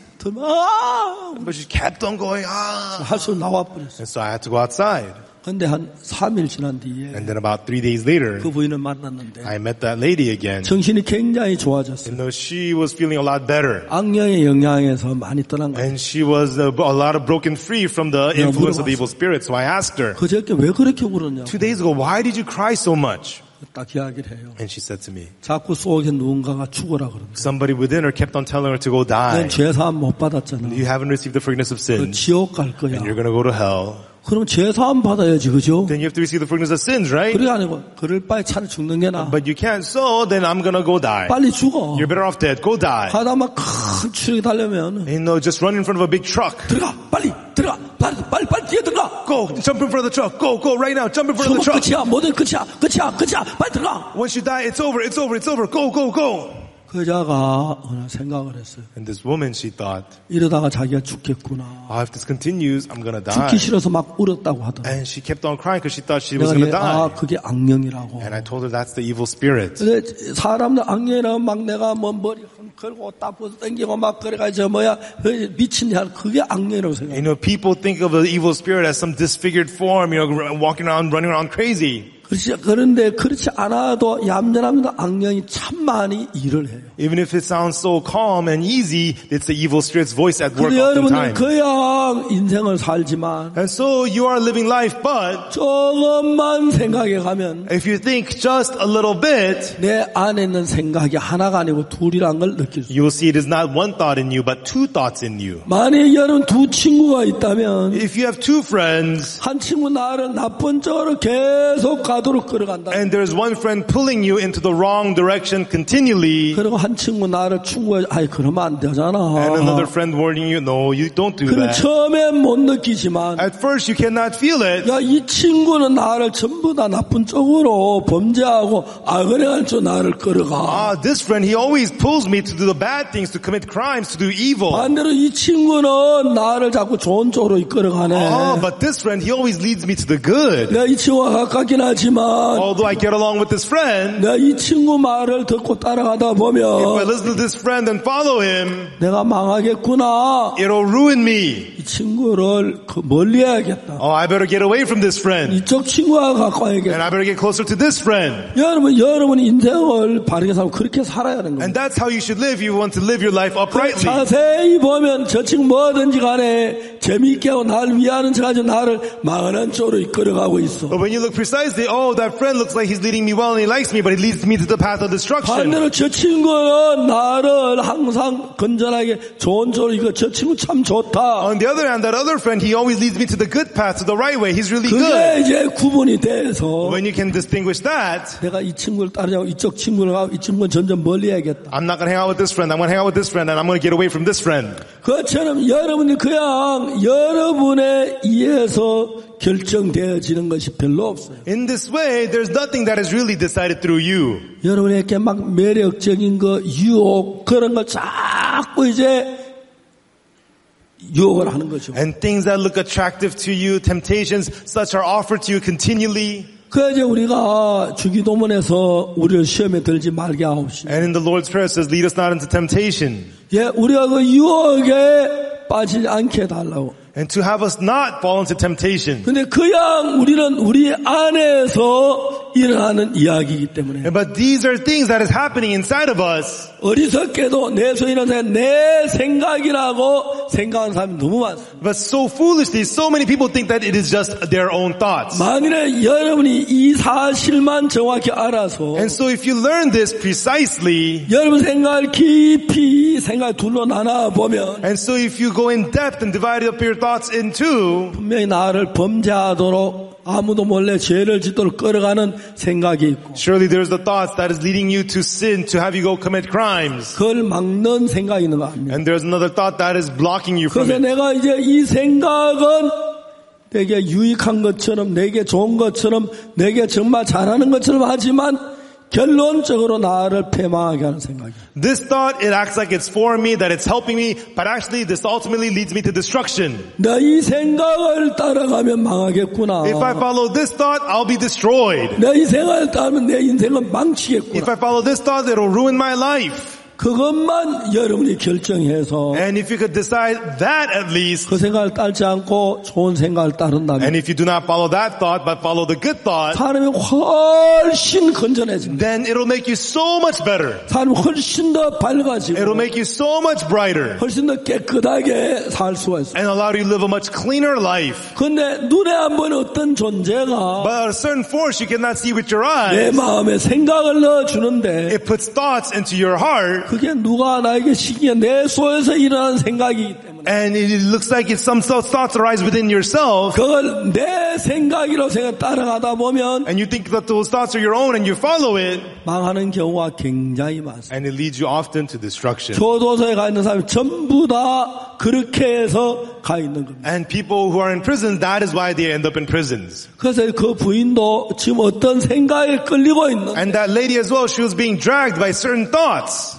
아, But she kept on going, ah. 할 수 나와 버렸어. And so I had to go outside. 근데 한 삼 일 지난 뒤에 And then about three days later, 그 부인을 만났는데 I met that lady again. 정신이 굉장히 좋아졌어요. You know, she was feeling a lot better. 악령의 영향에서 많이 떠난 거예요. And she was a, a lot of broken free from the influence of the evil spirit. So I asked her, 그저께 왜 그렇게 울었냐고 two days ago, why did you cry so much? 딱 이야기를 해요. And she said to me, 자꾸 속에 누군가가 죽어라 그러는데 somebody within her kept on telling her to go die. 넌 죄사함 못 받았잖아. You haven't received the forgiveness of 너 sins. 지옥 갈 거야. And you're going to go to hell. 그럼 죄사함 받아야지, 그죠? Then you have to receive the forgiveness of sins, right? 그게 아니고 그럴 바에 차라리 죽는 게 나아. But you can't, so then I'm going to go die. 빨리 죽어. You're better off dead. Go die. 가다 막 큰 추력이 달려면 You know, just run in front of a big truck. 들어가, 빨리 들어가, 빨리 빨리 빨리 뛰어 들어가. go, jump in front of the truck, go, go, right now, jump in front of the 죽으면 truck. 끝이야. 모든 끝이야. 끝이야. 끝이야. 빨리 들어가. Once you die, it's over, it's over, it's over, go, go, go. 그 여자가 어느 생각을 했어요. And this woman, she thought, 이러다가 자기가 죽겠구나. oh, if this continues, I'm gonna die. 죽기 싫어서 막 울었다고 하더라고요. And she kept on crying because she thought she was 내가 gonna 이게, 아, die. 그게 악령이라고. And I told her that's the evil spirit. 근데 사람들 악령이라면 막 내가 뭐 머리 걸고 옷 벗어 당기고 막 그래가지고 뭐야 미친 냐 그게 악령이라고 생각해요. You know, people think of the evil spirit as some disfigured form, you know, walking around, running around crazy. 그렇지, 그런데 그렇지 않아도 얌전하면 악령이 참 많이 일을 해요. Even if it sounds so calm and easy, it's the evil spirit's voice at work 근데 여러분들 oftentimes. 그야 인생을 살지만 And so you are living life, but 조금만 생각해 가면 if you think just a little bit, 내 안에 있는 생각이 하나가 아니고 둘이란 걸 느낄 수 있어요. you will see it is not one thought in you, but two thoughts in you. 만약 여러분 두 친구가 있다면 If you have two friends, 한 친구 나를 나쁜 쪽으로 계속 가도록 끌어간다. and there's one friend pulling you into the wrong direction continually, 그리고 한 친구 나를 충고해, 아이 그러면 안 되잖아. and another friend warning you, no, you don't do 그럼 that. 처음엔 못 느끼지만 At first you cannot feel it. 야, 이 친구는 나를 전부 다 나쁜 쪽으로 범죄하고 아 그래가지고 나를 끌어가. Ah, this friend, he always pulls me to do the bad things, to commit crimes, to do evil. 반대로 이 친구는 나를 자꾸 좋은 쪽으로 이끌어가네. Oh, but this friend, he always leads me to the good. 내가 이 친구가 가깝긴 하지만 Although I get along with this friend, 내가 이 친구 말을 듣고 따라가다 if I 보면 listen to this friend and follow him, 내가 망하겠구나. it'll ruin me. 이 친구를 그 멀리해야겠다. Oh, I better get away from this friend. 이쪽 친구와 가까워야겠다. And I better get closer to this friend. 여러분, 여러분 인생을 바르게 살고 그렇게 살아야 하는 And 겁니다. that's how you should live if you want to live your life uprightly. 자세히 보면 저 친구 뭐든지 간에 재미있게 하고 나를 위하는 척하지 나를 망하는 쪽으로 이끌어가고 있어. But when you look precisely, oh, that friend looks like he's leading me well and he likes me, but he leads me to the path of destruction. 반대로 저 친구는 나를 항상 건전하게 좋은 쪽으로 이거 저 친구 참 좋다. On the other hand, that other friend, he always leads me to the good path, to the right way. He's really 그게 good. 이제 구분이 돼서 When you can distinguish that, 내가 이 친구를 따르자고 이쪽 친구를 가고 이 친구는 점점 멀리해야겠다. I'm not going to hang out with this friend. I'm going to hang out with this friend, and I'm going to get away from this friend. 그것처럼 여러분이 그냥 여러분의 이해에서 결정되어지는 것이 별로 없어요. In this way, there's nothing that is really decided through you. 여러분에게 막 매력적인 거, 유혹 그런 걸 자꾸 이제 유혹을 하는 거죠. And things that look attractive to you, temptations such are offered to you continually. 그래서 우리가 주기도문에서 우리를 시험에 들지 말게 하옵시고. And in the Lord's Prayer it says, lead us not into temptation. 예, 우리가 그 유혹에 빠지지 않게 해달라고. And to have us not fall into temptation. 근데 그냥 우리는 우리 안에서 일어나는 이야기이기 때문에. But these are things that is happening inside of us. 어리석게도 내 소리는 내 생각이라고 생각하는 사람이 너무 많습니다. But so foolishly, so many people think that it is just their own thoughts. 만일에 여러분이 이 사실만 정확히 알아서 And so if you learn this precisely, 여러분 생각을 깊이 생각을 둘러 나눠 보면 and so if you go in depth and divide up your thoughts in two, 분명히 나를 범죄하도록 아무도 몰래 죄를 짓도록 끌어가는 생각이 있고 surely there's the thoughts that is leading you to sin, to have you go commit crimes. 그걸 막는 생각이 있는 거 아닙니까? And there's another thought that is blocking you from 그래서 it. 내가 이제 이 생각은 내게 유익한 것처럼 내게 좋은 것처럼 내게 정말 잘하는 것처럼 하지만 결론적으로 나를 패망하게 하는 생각이에요. This thought, it acts like it's for me, that it's helping me, but actually this ultimately leads me to destruction. 나 이 생각을 따라가면 망하겠구나. If I follow this thought, I'll be destroyed. 내 이 생각을 따르면 내 인생은 If 망치겠구나. I follow this thought, it'll ruin my life. 그것만 여러분이 결정해서 And if you could decide that at least, 그 생각을 따르지 않고 좋은 생각을 따른다면 and if you do not follow that thought, but follow the good thought, 사람이 훨씬 건전해집니다. then it'll make you so much better. 사람이 훨씬 더 밝아지고 It'll make you so much brighter 훨씬 더 깨끗하게 살 수가 있어요. and allow you to live a much cleaner life. 근데 눈에 안 보이는 어떤 존재가 But a certain force you cannot see with your 내 eyes, 마음에 생각을 넣어주는데 it puts thoughts into your heart, 그게 누가 나에게 시키냐 내 속에서 일어나는 생각이기 때문에 and it looks like it's some thoughts arise within yourself, 그걸 내 생각이라고 생각 따라가다 보면 and you think that those thoughts are your own and you follow it, 망하는 경우가 굉장히 많습니다. and it leads you often to destruction. 교도소에 가 있는 사람이 전부 다 그렇게 해서 가 있는 겁니다. And people who are in prison, that is why they end up in prisons. 그래서 그 부인도 지금 어떤 생각에 끌리고 있는 And that lady as well, she was being dragged by certain thoughts.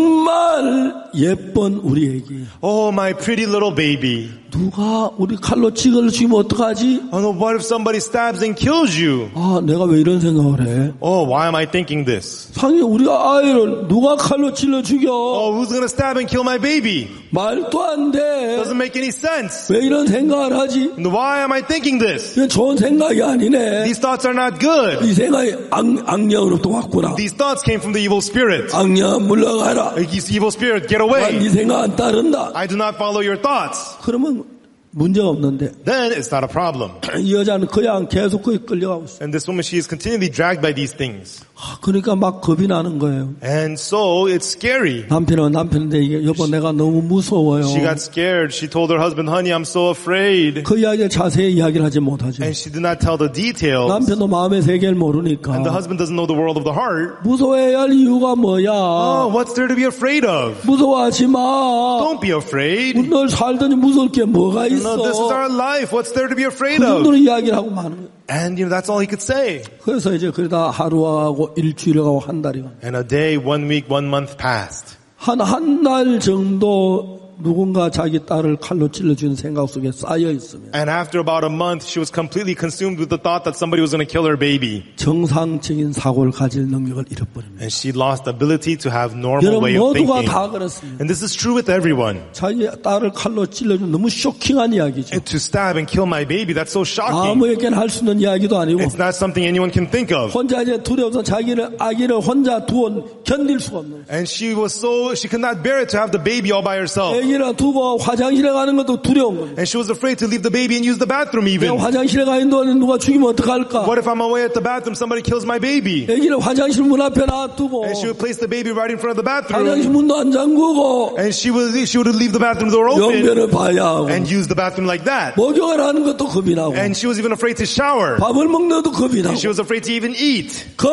정말 예쁜 우리 애기. Oh, my pretty little baby. 누가 우리 칼로 찍을 죽이면 어떡하지? Oh, no, what if somebody stabs and kills you? 아, 내가 왜 이런 생각을 해? Oh, why am I thinking this? 상이 우리 아이를 누가 칼로 찔러 죽여? Oh, who's going to stab and kill my baby? 말도 안 돼. Doesn't make any sense. 왜 이런 생각을 하지? And why am I thinking this? 이건 좋은 생각이 아니네. These thoughts are not good. 이 생각이 악, 악령으로부터 왔구나. These thoughts came from the evil spirit. 악령 물러가라. This evil spirit, get 난 away. 네 생각 안 따른다. I do not follow your thoughts. 그러면 문제가 없는데 Then it's not a problem. 이 여자는 그냥 계속 거기 끌려가고 있어. And this woman, she is continually dragged by these things. 그러니까 막 겁이 나는 거예요. And so it's scary. 남편은 남편인데 이게 여보 내가 너무 무서워요. She got scared. She told her husband, honey, I'm so afraid. 그 이야기를 자세히 이야기를 하지 못하죠. And she did not tell the details. 남편도 마음의 세계를 모르니까. And the husband doesn't know the world of the heart. 무서워해야 할 이유가 뭐야? Oh, what's there to be afraid of? 무서워하지 마. Don't be afraid. 널 살더니 무서울 게 뭐가 있어? No, this is our life. What's there to be afraid 그 of? 정도로 이야기를 하고 마는 거예요. And you know, that's all he could say. 그래서 이제 그러다 하루하고 일주일하고 한 달이 가. And a day, one week, one month passed. 한 한 달 정도 누군가 자기 딸을 칼로 찔러주는 생각 속에 쌓여 있으면 And after about a month, she was completely consumed with the thought that somebody was going to kill her baby. 정상적인 사고를 가질 능력을 잃어버립니다. And she lost the ability to have normal 여러분 way of 모두가 thinking. 다 그렇습니다. And this is true with everyone. 자기 딸을 칼로 찔러주면 너무 쇼킹한 이야기죠. And to stab and kill my baby, that's so shocking. 아무에게나 할 수 있는 이야기도 아니고 It's not something anyone can think of. 혼자 이제 두려워서 자기를 아기를 혼자 두어 견딜 수가 없는 거예요. And she was so, she could not bear it to have the baby all by herself. 아기를 두고 화장실에 가는 것도 두려운 거예요. And she was afraid to leave the baby and use the bathroom 내가 even. 화장실에 가 있는 동안에 누가 죽이면 어떡할까? What if I'm away at the bathroom, somebody kills my baby? 아기를 화장실 문 앞에 놔두고 And she would place the baby right in front of the 화장실 bathroom. 문도 안 잠그고 And she would, she would leave the bathroom door open 영변을 봐야 하고 and use the bathroom like that. 목욕을 하는 것도 겁이 나고 And she was even afraid to shower. 밥을 먹는 것도 겁이 나고 She was afraid to even eat. 그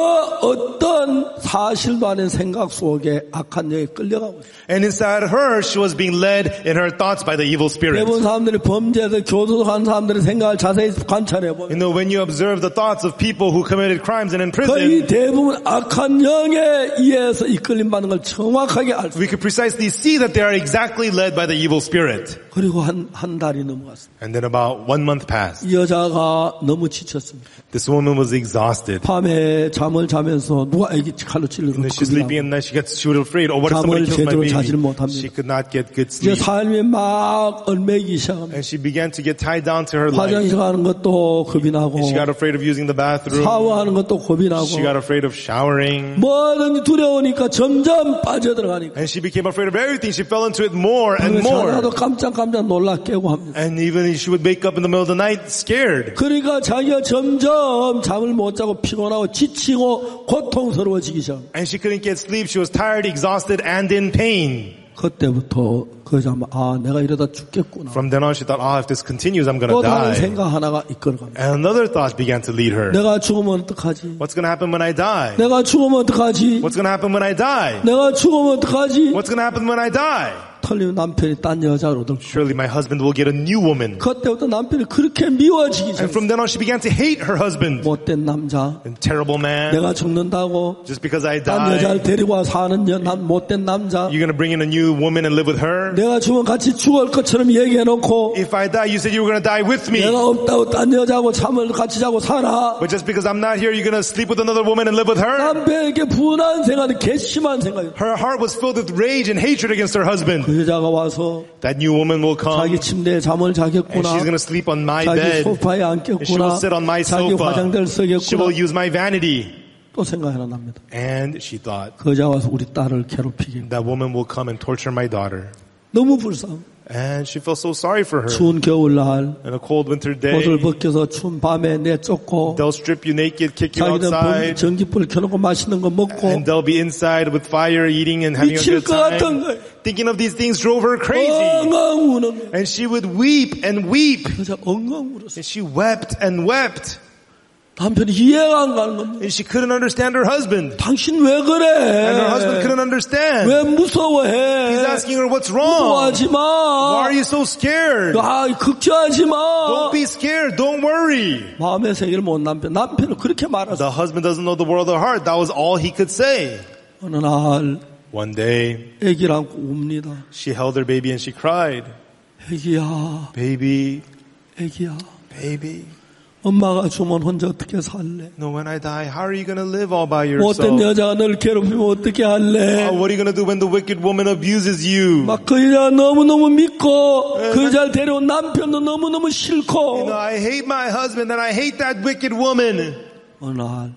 어떤 사실도 아닌 생각 속에 악한 영에 끌려가고 있어요. And inside her, she was being led in her thoughts by the evil spirit. 대부분 사람들이 범죄에서 교도소한 사람들의 생각을 자세히 관찰해보면 You know, when you observe the thoughts of people who committed crimes and in 거의 prison, 대부분 악한 영에 의해서 이끌림 받는 걸 정확하게 알 수 있어요. we could precisely see that they are exactly led by the evil spirit. 그리고 한, 한 달이 넘어갔습니다. And then about one month passed. 이 여자가 너무 지쳤습니다. This woman was exhausted. 밤에 잠을 자면서 누가 애기 칼로 찔러서 And then she's sleeping at night. She gets, she was afraid. Oh, what if somebody kills my 잠을 baby? 제대로 자지를 못합니다. She could not get good 이제 sleep. 삶이 막 얽매이기 시작합니다. And she began to get tied down to her life. 화장실 가는 것도 겁이 나고 She got afraid of using the bathroom. 샤워하는 것도 겁이 나고 She got afraid of showering. 뭐든지 두려우니까 점점 빠져들어가니까 And she became afraid of everything. She fell into it more and 자다도 more. 깜짝깜짝 놀라 깨고 합니다. And even she would wake up in the middle of the night scared. 그러니까 자기가 점점 잠을 못 자고 피곤하고 지치고 고통스러워지기 시작합니다. And she couldn't get sleep. She was tired, exhausted, and in pain. 그때부터 그 여자 아 내가 이러다 죽겠구나. From then on, she thought, oh, if this continues, I'm going to 또 다른 die. 생각 하나가 이끌어갑니다. And another thought began to lead her. 내가 죽으면 어떡하지? What's going to happen when I die? 내가 죽으면 어떡하지? What's going to happen when I die? 내가 죽으면 어떡하지? What's going to happen when I die? 틀리면 남편이 딴 여자로 들고 Surely my husband will get a new woman. 그때부터 남편이 그렇게 미워지기 And 시작했어요. from then on, she began to hate her husband. 못된 남자, A terrible man. 내가 죽는다고 Just because I 딴 여자를 die, 데리고 와 사는 여, 난 못된 남자, you're going to bring in a new woman and live with her. 내가 죽으면 같이 죽을 것처럼 얘기해놓고 If I die, you said you were going to die with me. 내가 없다고 딴 여자하고 잠을 같이 자고 살아. But just because I'm not here, you're going to sleep with another woman and live with her? 남편에게 분한 생각이 괘씸한 생각이에요. Her heart was filled with rage and hatred against her husband. 그 여자가 와서 That new woman will come 자기 침대에 잠을 and 자겠구나, she's going to sleep on my 자기 bed. 소파에 And she 앉겠구나, will sit on my 자기 화장대를 sofa. She will 쓰겠구나. use my vanity. 또 생각 하나 납니다. And she thought, 그 여자 와서 우리 딸을 괴롭히겠구나. that woman will come and torture my daughter. 너무 불쌍. And she felt so sorry for her. 추운 겨울날 In a cold winter 옷을 day, 벗겨서 추운 밤에 내쫓고 they'll strip you naked, kick you 자기는 outside, 전기불 켜놓고 맛있는 거 먹고 and they'll be inside with fire, eating and having a 미칠 good 것 같은 time. 거예요. Thinking of these things drove her crazy. 엉엉 우는 거예요. And she would weep and weep. 그래서 엉엉 울었어요. And she wept and wept. 남편이 이해가 안 가는 겁니다. And she couldn't understand her husband. 당신 왜 And her husband 그래? couldn't understand. 왜 무서워해? He's asking her, what's wrong? 무서워하지 마. Why are you so scared? 아, 걱정하지 마. Don't be scared. Don't worry. 마음의 세계를 못 남편. 남편은 그렇게 말했어. The husband doesn't know the world of heart. That was all he could say. 어느 날 One day, 애기를 안고 웁니다. she held her baby and she cried. 애기야, Baby, 애기야. baby. 엄마가 죽으면 혼자 어떻게 살래? No, when I die, how are you going to live all by 못된 yourself? 여자가 널 괴롭히면 어떻게 Uh, 할래? what are you going to do when the wicked woman abuses you? 막 그 여자 너무너무 믿고 그 여자를 데려온 남편도 너무너무 You 싫고 know, I hate my husband and I hate that wicked woman. 어느 날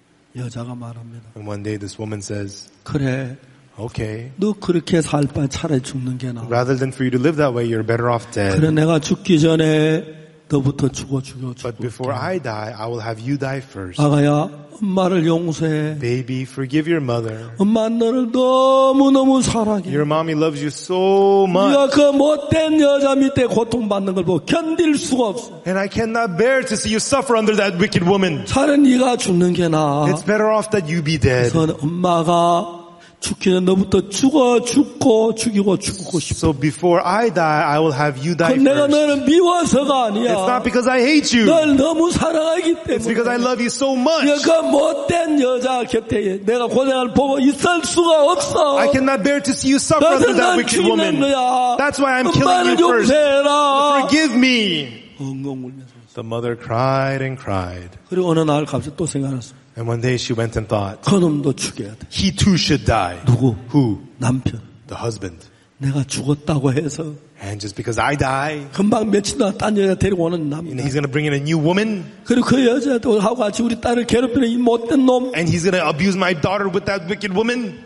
여자가 말합니다. And one day this woman says, 그래, okay, 너 그렇게 살 바에 차라리 죽는 게 나아. rather than for you to live that way, you're better off 그래, dead. 내가 죽기 전에 너부터 죽어 죽어 죽어. But before I die, I will have you die first. 아가야, 엄마를 용서해. Baby, forgive your mother. 엄마 너를 너무너무 사랑해. Your mommy loves you so much. 네가 그 못된 여자 밑에 고통받는 걸 보고 견딜 수가 없어. And I cannot bear to see you suffer under that wicked woman. 차라리 네가 죽는 게 나아. It's better off that you be dead. 그래서 엄마가 죽기 전에 너부터 죽어 죽고 죽이고 죽고 싶어. So before I die, I will have you die 그건 내가 first. 너를 미워서가 It's 아니야. not because I hate you. 널 너무 사랑하기 It's because I 때문에. love you so much. 그 못된 여자 곁에 내가 고생을 보고 있을 수가 없어. I cannot bear to see you suffer 그래서 under that 난 wicked 죽이는 woman. 거야. That's why I'm killing 엄마를 you first. 용서해라. Forgive me. 엉엉 울면서. The mother cried and cried. 그리고 어느 날 갑자기 또 생각났어. And one day she went and thought, 그놈도 죽여야 돼. he too should die. 누구? Who? 남편. The husband. 내가 죽었다고 해서 And just because I die, 금방 며칠 동안 딴 여자 데리고 오는 and 남자. he's going to bring in a new woman, 그리고 그 여자도 하고 같이 우리 딸을 괴롭히는 이 못된 놈. and he's going to abuse my daughter with that wicked woman.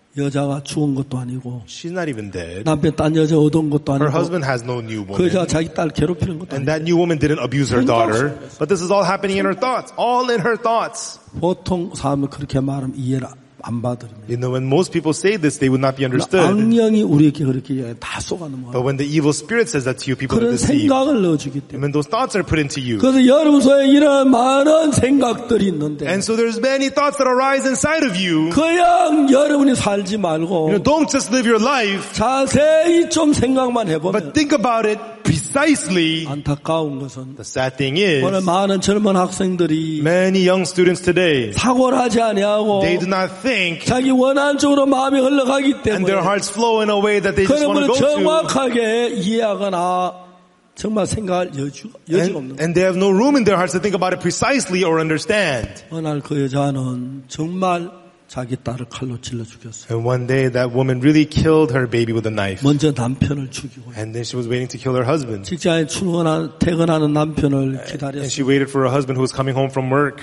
여자가 죽은 것도 아니고 She's not even dead. 남편 딴 여자 얻은 것도 Her 아니고 husband has no new 그 woman. 여자가 자기 딸 괴롭히는 것도 And 아니고 that new woman didn't abuse her daughter. But this is all happening in her thoughts. All in her thoughts. 보통 사람이 그렇게 말하면 이해를 안 받으립니다. You know, when most people say this, they would not be understood. 악령이 우리에게 그렇게 이야기해. 다 속아 넘어가. But when the evil spirit says that to you, people are 그런 deceived. 생각을 넣어주기 And 때문에. when those thoughts are put into you. 그래서 여러분 속에 이런 많은 생각들이 있는데 And so there's many thoughts that arise inside of you. 그냥 여러분이 살지 말고 You know, don't just live your life, 자세히 좀 생각만 but 해보면 think about it precisely. 안타까운 것은 The sad thing is, 오늘 많은 젊은 학생들이 many young students today, 사고를 하지 아니하고 they do not think, 자기 원하는 쪽으로 마음이 흘러가기 and 때문에 their hearts flow in a way that they just want 그러므로 to go to. 정확하게 이해하거나 정말 생각할 여지, 여지가 없는 And, and they have no room in their hearts to think about it precisely or understand. 어느 날 그 여자는 정말 자기 딸을 칼로 찔러 죽였어요. And one day that woman really killed her baby with a knife. 먼저 남편을 죽이고 And then she was waiting to kill her husband. 직장에 출근하는 퇴근하는 남편을 And 기다렸어요. she waited for her husband who was coming home from work.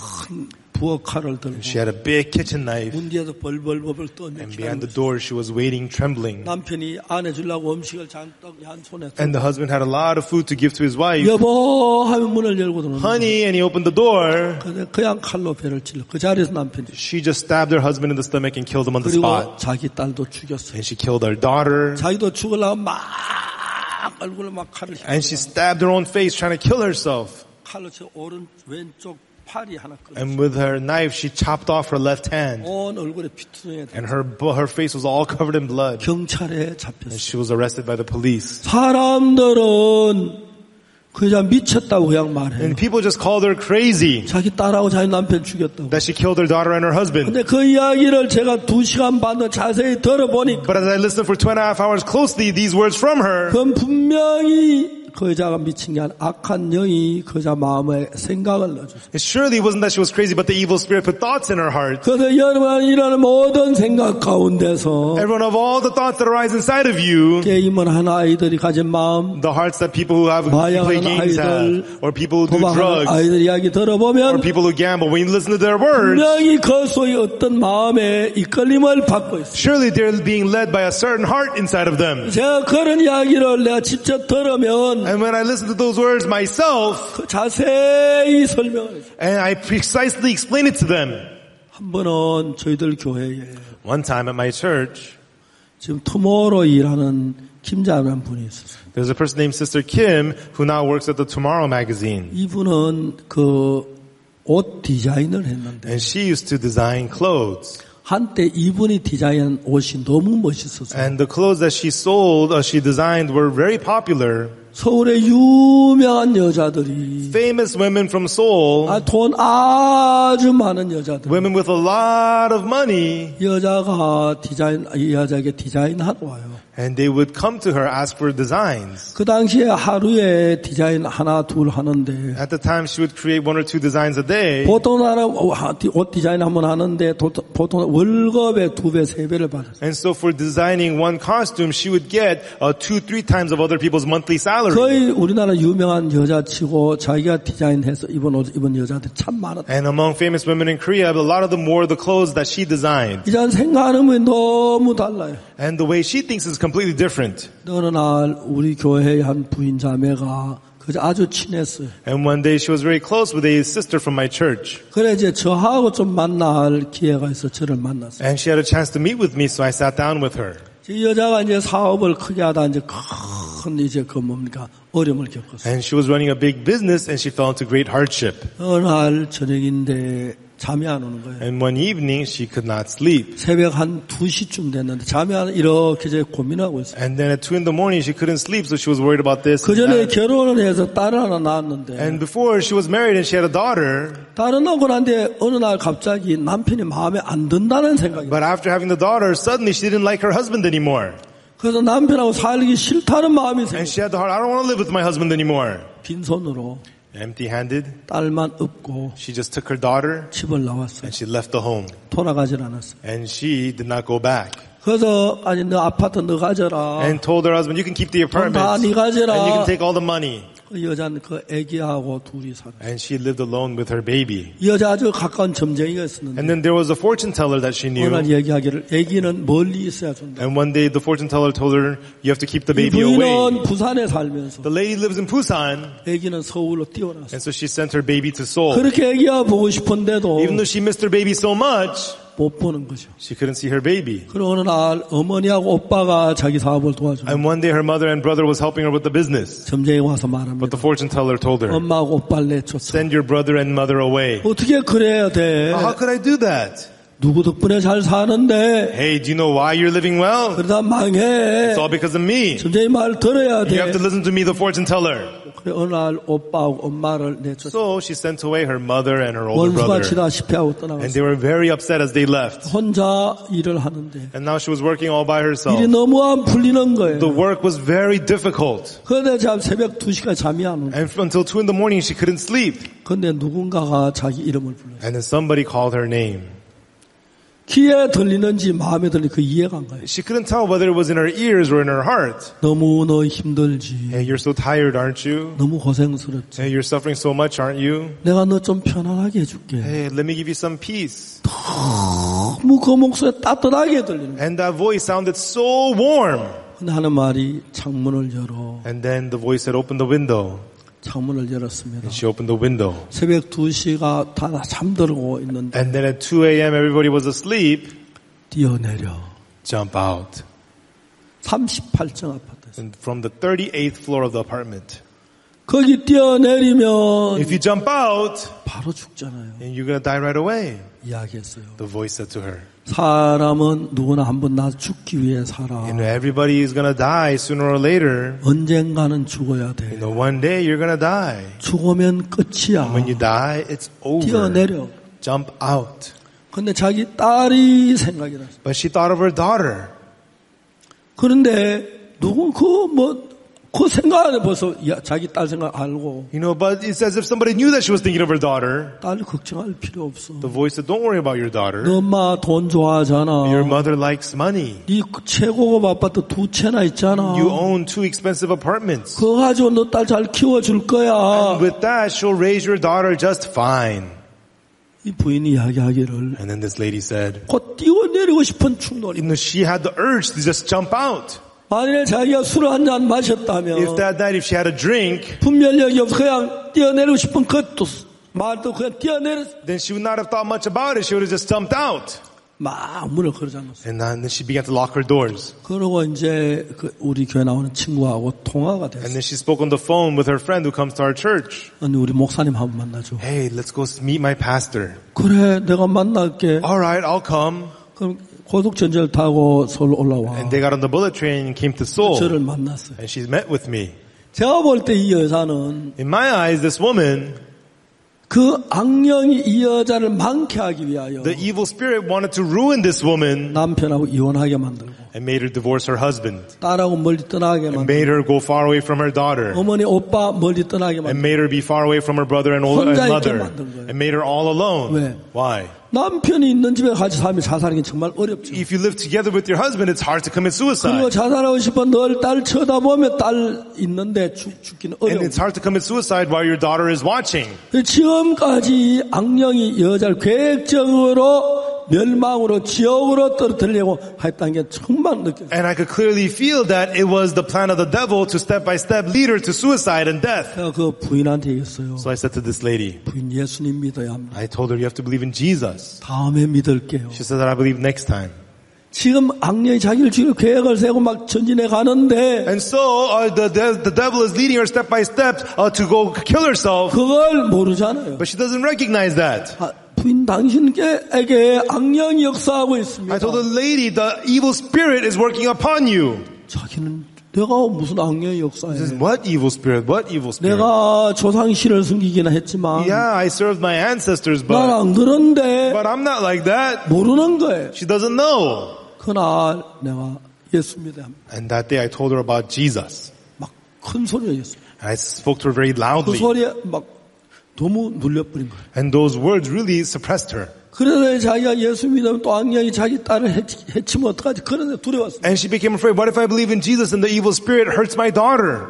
큰 부엌 칼을 들고 She had a big kitchen knife. 문 뒤에서 벌벌벌벌 떠며 And behind the 기다리고 door she was waiting, trembling. 남편이 안 해주려고 음식을 잔뜩 한 손에 And the husband had a lot of food to give to his wife. 여보 하면 문을 열고 들어오는 Honey, and he opened the door. 근데 그냥 칼로 배를 찔러 그 자리에서 남편이 She just stabbed her husband in the stomach and killed him on the 그리고 spot. 자기 딸도 죽였어요. And she killed her daughter. 자기도 죽으려고 막 얼굴에 막 칼을 And she stabbed her own face trying to kill herself. 칼로 쳐 오른 왼쪽 팔이 하나 끊어. And with her knife, she chopped off her left hand. 온 얼굴에 피투성이 돼. And her her face was all covered in blood. 경찰에 And 잡혔어. she was arrested by the police. 사람들은 그 여자 미쳤다고 그냥 말해. And people just called her crazy 자기 딸하고 자기 남편 죽였다고. that she killed her daughter and her husband. 근데 그 이야기를 제가 두 시간 반 더 자세히 들어보니까 But as I listened for two and a half hours closely, these words from her, 그건 분명히 그 여자가 미친 게 아니라 악한 영이 그 여자 마음에 생각을 넣어줬어요. it surely wasn't that she was crazy, but the evil spirit put thoughts in her heart. 그래서 여러분 이런 모든 생각 가운데서 Everyone, of all the thoughts that arise inside of you, 게임을 하는 아이들이 가진 마음, the hearts that people who have who play 마약하는 games 아이들, have, or people who do 도박하는 drugs, 아이들 이야기 or 들어보면 people who gamble, when you listen to their words, 분명히 그 속에 어떤 마음에 이끌림을 받고 있어요. surely they're being led by a certain heart inside of them. 제가 그런 이야기를 내가 직접 들으면 And when I listen to those words myself, 그 자세히 설명을 해요. and I precisely explain it to them. 한 번은 저희들 교회에 One time at my church, 지금 투모로우 일하는 김자라는 분이 있었어요. there's a person named Sister Kim who now works at the Tomorrow magazine. 이분은 그 옷 디자인을 했는데 And she used to design clothes. 한때 이분이 디자인한 옷이 너무 멋있어서 And the clothes that she sold, uh, she designed were very popular. 서울의 유명한 여자들이 Famous women from Seoul, 아, 돈 아주 많은 여자들 women with a lot of money, 여자가 디자인 이 여자에게 디자인하러 와요. and they would come to her, ask for designs. 그 당시에 하루에 디자인 하나 둘 하는데 At the time, she would create one or two designs a day. 보통 나라 옷 디자인 한번 하는데 보통 월급의 두 배, 세 배를 받았어요. And so for designing one costume, she would get uh, two, three times of other people's monthly salary. 거의 우리나라 유명한 여자치고 자기가 디자인해서 입은 옷 입은 여자들 참 많았다. And among famous women in Korea, a lot of them wore the clothes that she designed. 이전 생각하는 게 너무 달라요. And the way she thinks is completely different. 어느 날 우리 교회의 한 부인 자매가 그저 아주 친했어요. And one day she was very close with a sister from my church. 그래 이제 저하고 좀 만날 기회가 있어 저를 만났어요. And she had a chance to meet with me, so I sat down with her. 이 여자가 이제 사업을 크게 하다 이제 큰 이제 그 뭡니까 어려움을 겪었어요. And she was running a big business and she fell into great hardship. 어느 날 저녁인데 잠이 안 오는 거예요. And one evening she could not sleep. 새벽 한 두 시쯤 됐는데 잠이 안 이렇게 이제 고민하고 있어요. And then at two in the morning she couldn't sleep, so she was worried about this. 그 and 전에 that. 결혼을 해서 딸을 하나 낳았는데 And before she was married and she had a daughter. 딸을 낳고 난데 어느 날 갑자기 남편이 마음에 안 든다는 생각이. But after having the daughter, suddenly she didn't like her husband anymore. 그래서 남편하고 살기 싫다는 마음이 And 생겼어요. she had the heart, I don't want to live with my husband anymore. 빈손으로 Empty-handed, 딸만 업고 she just took her daughter 집을 나왔어요. and she left the home. 돌아가질 않았어요. And she did not go back. 그래서 아니 너 아파트 너 가져라. And told her husband, you can keep the 다 apartment 네 가져라. and you can take all the money. 그 여자는 그 아기하고 둘이 살아. And she lived alone with her baby. 이 여자 아주 가까운 점쟁이가 있었는데 And then there was a fortune teller that she 어느 날 knew. 얘기하기를 아기는 멀리 있어야 준다. And one day the fortune teller told her, you have to keep the 이 baby away. 부인은 부산에 살면서 The lady lives in Busan, 아기는 서울로 뛰어났어. and so she sent her baby to Seoul. 그렇게 아기가 보고 싶은데도 Even though she missed her baby so much, 못 보는 거죠. she couldn't see her baby. 그리고 어느 날 어머니하고 오빠가 자기 사업을 도와줘. And one day her mother and brother was helping her with the business. 점쟁이 와서 But 말합니다. the fortune teller told her, 엄마하고 오빠를 내쫓아. send your brother and mother away. 어떻게 그래야 돼? How could I do that? 누구 덕분에 잘 사는데 Hey, do you know why you're living well? 그러다 망해. It's all because of me. 점쟁이 말 들어야 You have 돼. to listen to me, the fortune teller. 그래 어느 날 오빠하고 엄마를 내쫓아. So she sent away her mother and her older 원수가 brother. 치다시피 하고 And 떠나갔어. they were very upset as they left. 혼자 일을 하는데 And now she was working all by herself. 일이 너무 안 풀리는 거예요. The work was very difficult. 그런데 잠 새벽 두 시까지 잠이 안 오네. And until two in the morning she couldn't sleep. 그런데 누군가가 자기 이름을 불렀어요. And then somebody called her name. 귀에 들리는지 마음에 들리는지 그 이해가 안 가요. She couldn't tell whether it was in her ears or in her heart. 너무 너 힘들지. Hey, you're so tired, aren't you? 너무 고생스럽지. Hey, you're suffering so much, aren't you? 내가 너 좀 편안하게 해줄게. Hey, let me give you some peace. 너무 그 목소리 따뜻하게 들리는 거예요. And that voice sounded so warm. 근데 하는 말이 창문을 열어. And then the voice said, open the window. 창문을 열었습니다. And she opened the window. 새벽 두 시가 다 잠들고 있는데 And then at two a.m. everybody was asleep. 뛰어내려. Jump out. 삼십팔 층 아파트에서. And from the thirty-eighth floor of the apartment. 거기 뛰어내리면 If you jump out, 바로 죽잖아요. then you're going to die right away. 이야기했어요. The voice said to her. 사람은 누구나 한번 나 죽기 위해 살아. You know, everybody is going to die sooner or later. 언젠가는 죽어야 You 돼. know, one day you're going to die. 죽으면 끝이야. When you die, it's over. 뛰어내려. Jump out. 근데 자기 딸이 생각이 났어. But she thought of her daughter. 그런데 누군 그뭐 그 생각에 벌써 야, 자기 딸 생각 알고 You know, but it's as if somebody knew that she was thinking of her daughter. 딸 걱정할 필요 없어. The voice said, don't worry about your daughter. 너 엄마 돈 좋아하잖아. Your mother likes money. 네 최고급 아파트 두 채나 있잖아. You own two expensive apartments. 그거 가지고 너 딸 잘 키워줄 거야. And with that, she'll raise your daughter just fine. 이 부인이 이야기하기를 And then this lady said, 곧 뛰어내리고 싶은 충동이. you know, she had the urge to just jump out. 만일에 자기가 술을 한 잔 마셨다면 If that night, if she had a drink, 분별력이 없어 그냥 뛰어내리고 싶은, 그것도 말도 그냥 뛰어내렸. then she would not have thought much about it. She would have just jumped out. 근데 누군가 자기 딸 생각 알고, But she thought of her daughter. 분별력이 없어 그냥 뛰어내리고 싶은, 그것도 말도 그냥 뛰어내렸. Then she would not have thought much about it. She would have just jumped out. 막 문을 걸어 잠갔어요. And then she began to lock her doors. 그러고 이제 그 우리 교회 나오는 친구하고 통화가 And 됐어요. then she spoke on the phone with her friend who comes to our church. 언니 우리 목사님 한번 만나줘. Hey, let's go meet my pastor. 그래 내가 만날게. All right, I'll come. 그럼 고속전철 타고 서울 올라와. And they got on the bullet train and came to Seoul. 저를 만났어요. And she met with me. 제가 볼 때 이 여자는 In my eyes, this woman, 그 악령이 이 여자를 망케 하기 위하여 the evil spirit wanted to ruin this woman 남편하고 이혼하게 만들고 and made her divorce her husband. 딸하고 멀리 떠나게 And 만들고 made her go far away from her daughter. 어머니 오빠 멀리 떠나게 And 만들고 made her be far away from her brother and older and 혼자 있게 mother. 만든 거예요. And made her all alone. 왜? Why? 남편이 있는 집에 같이 살면 자살하기 정말 어렵죠. If you live together with your husband, it's hard to commit 그리고 suicide. 자살하고 싶어 늘 딸 쳐다보면 딸 있는데 죽, 죽기는 And 어려워. it's hard to commit suicide while your daughter is watching. 지금까지 악령이 여자를 계획적으로 멸망으로 지옥으로 떨어뜨리려고 했다는 게 정말 느껴져요. And I could clearly feel that it was the plan of the devil to step by step lead her to suicide and death. 제가 그 부인한테 얘기했어요. So I said to this lady, 부인 예수님 믿어야 합니다. I told her you have to believe in Jesus. 다음에 믿을게요. She said that I believe next time. 지금 악령이 자기를 죽일 계획을 세고 막 전진해 가는데 And so uh, the, the the devil is leading her step by step uh, to go kill herself, 그걸 모르잖아요. but she doesn't recognize that. 아, 부인 당신에게 악령이 역사하고 있습니다. I told the lady, the evil spirit is working upon you. 자기는 내가 무슨 악령이 역사해. She says, what evil spirit? What evil spirit? 내가 조상신을 숨기긴 했지만 Yeah, I served my ancestors, but 난 안 그런데 but I'm not like that. 모르는 거예요. She doesn't know. 그날 내가 예수 믿어야 합니다. And that day I told her about Jesus. 막 큰 소리로 했어요. And I spoke to her very 그 loudly. 소리에 막 너무 눌려버린 거예요. And those words really suppressed her. 그래서 자기가 예수 믿으면 또 악령이 자기 딸을 해치, 해치면 어떡하지? 그런데 두려웠어요. And she became afraid. What if I believe in Jesus and the evil spirit hurts my daughter?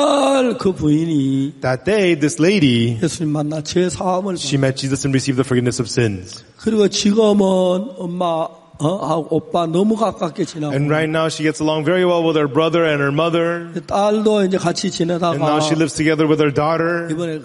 그날 그 부인이 That day, this lady, 예수님 만나 제 사함을 she met Jesus and received the forgiveness of sins. 그리고 지금은 엄마 어, 하고 오빠 너무 가깝게 지나고 And right now she gets along very well with her brother and her mother. 딸도 이제 같이 And now 지내다가 she lives together with her daughter. 이번에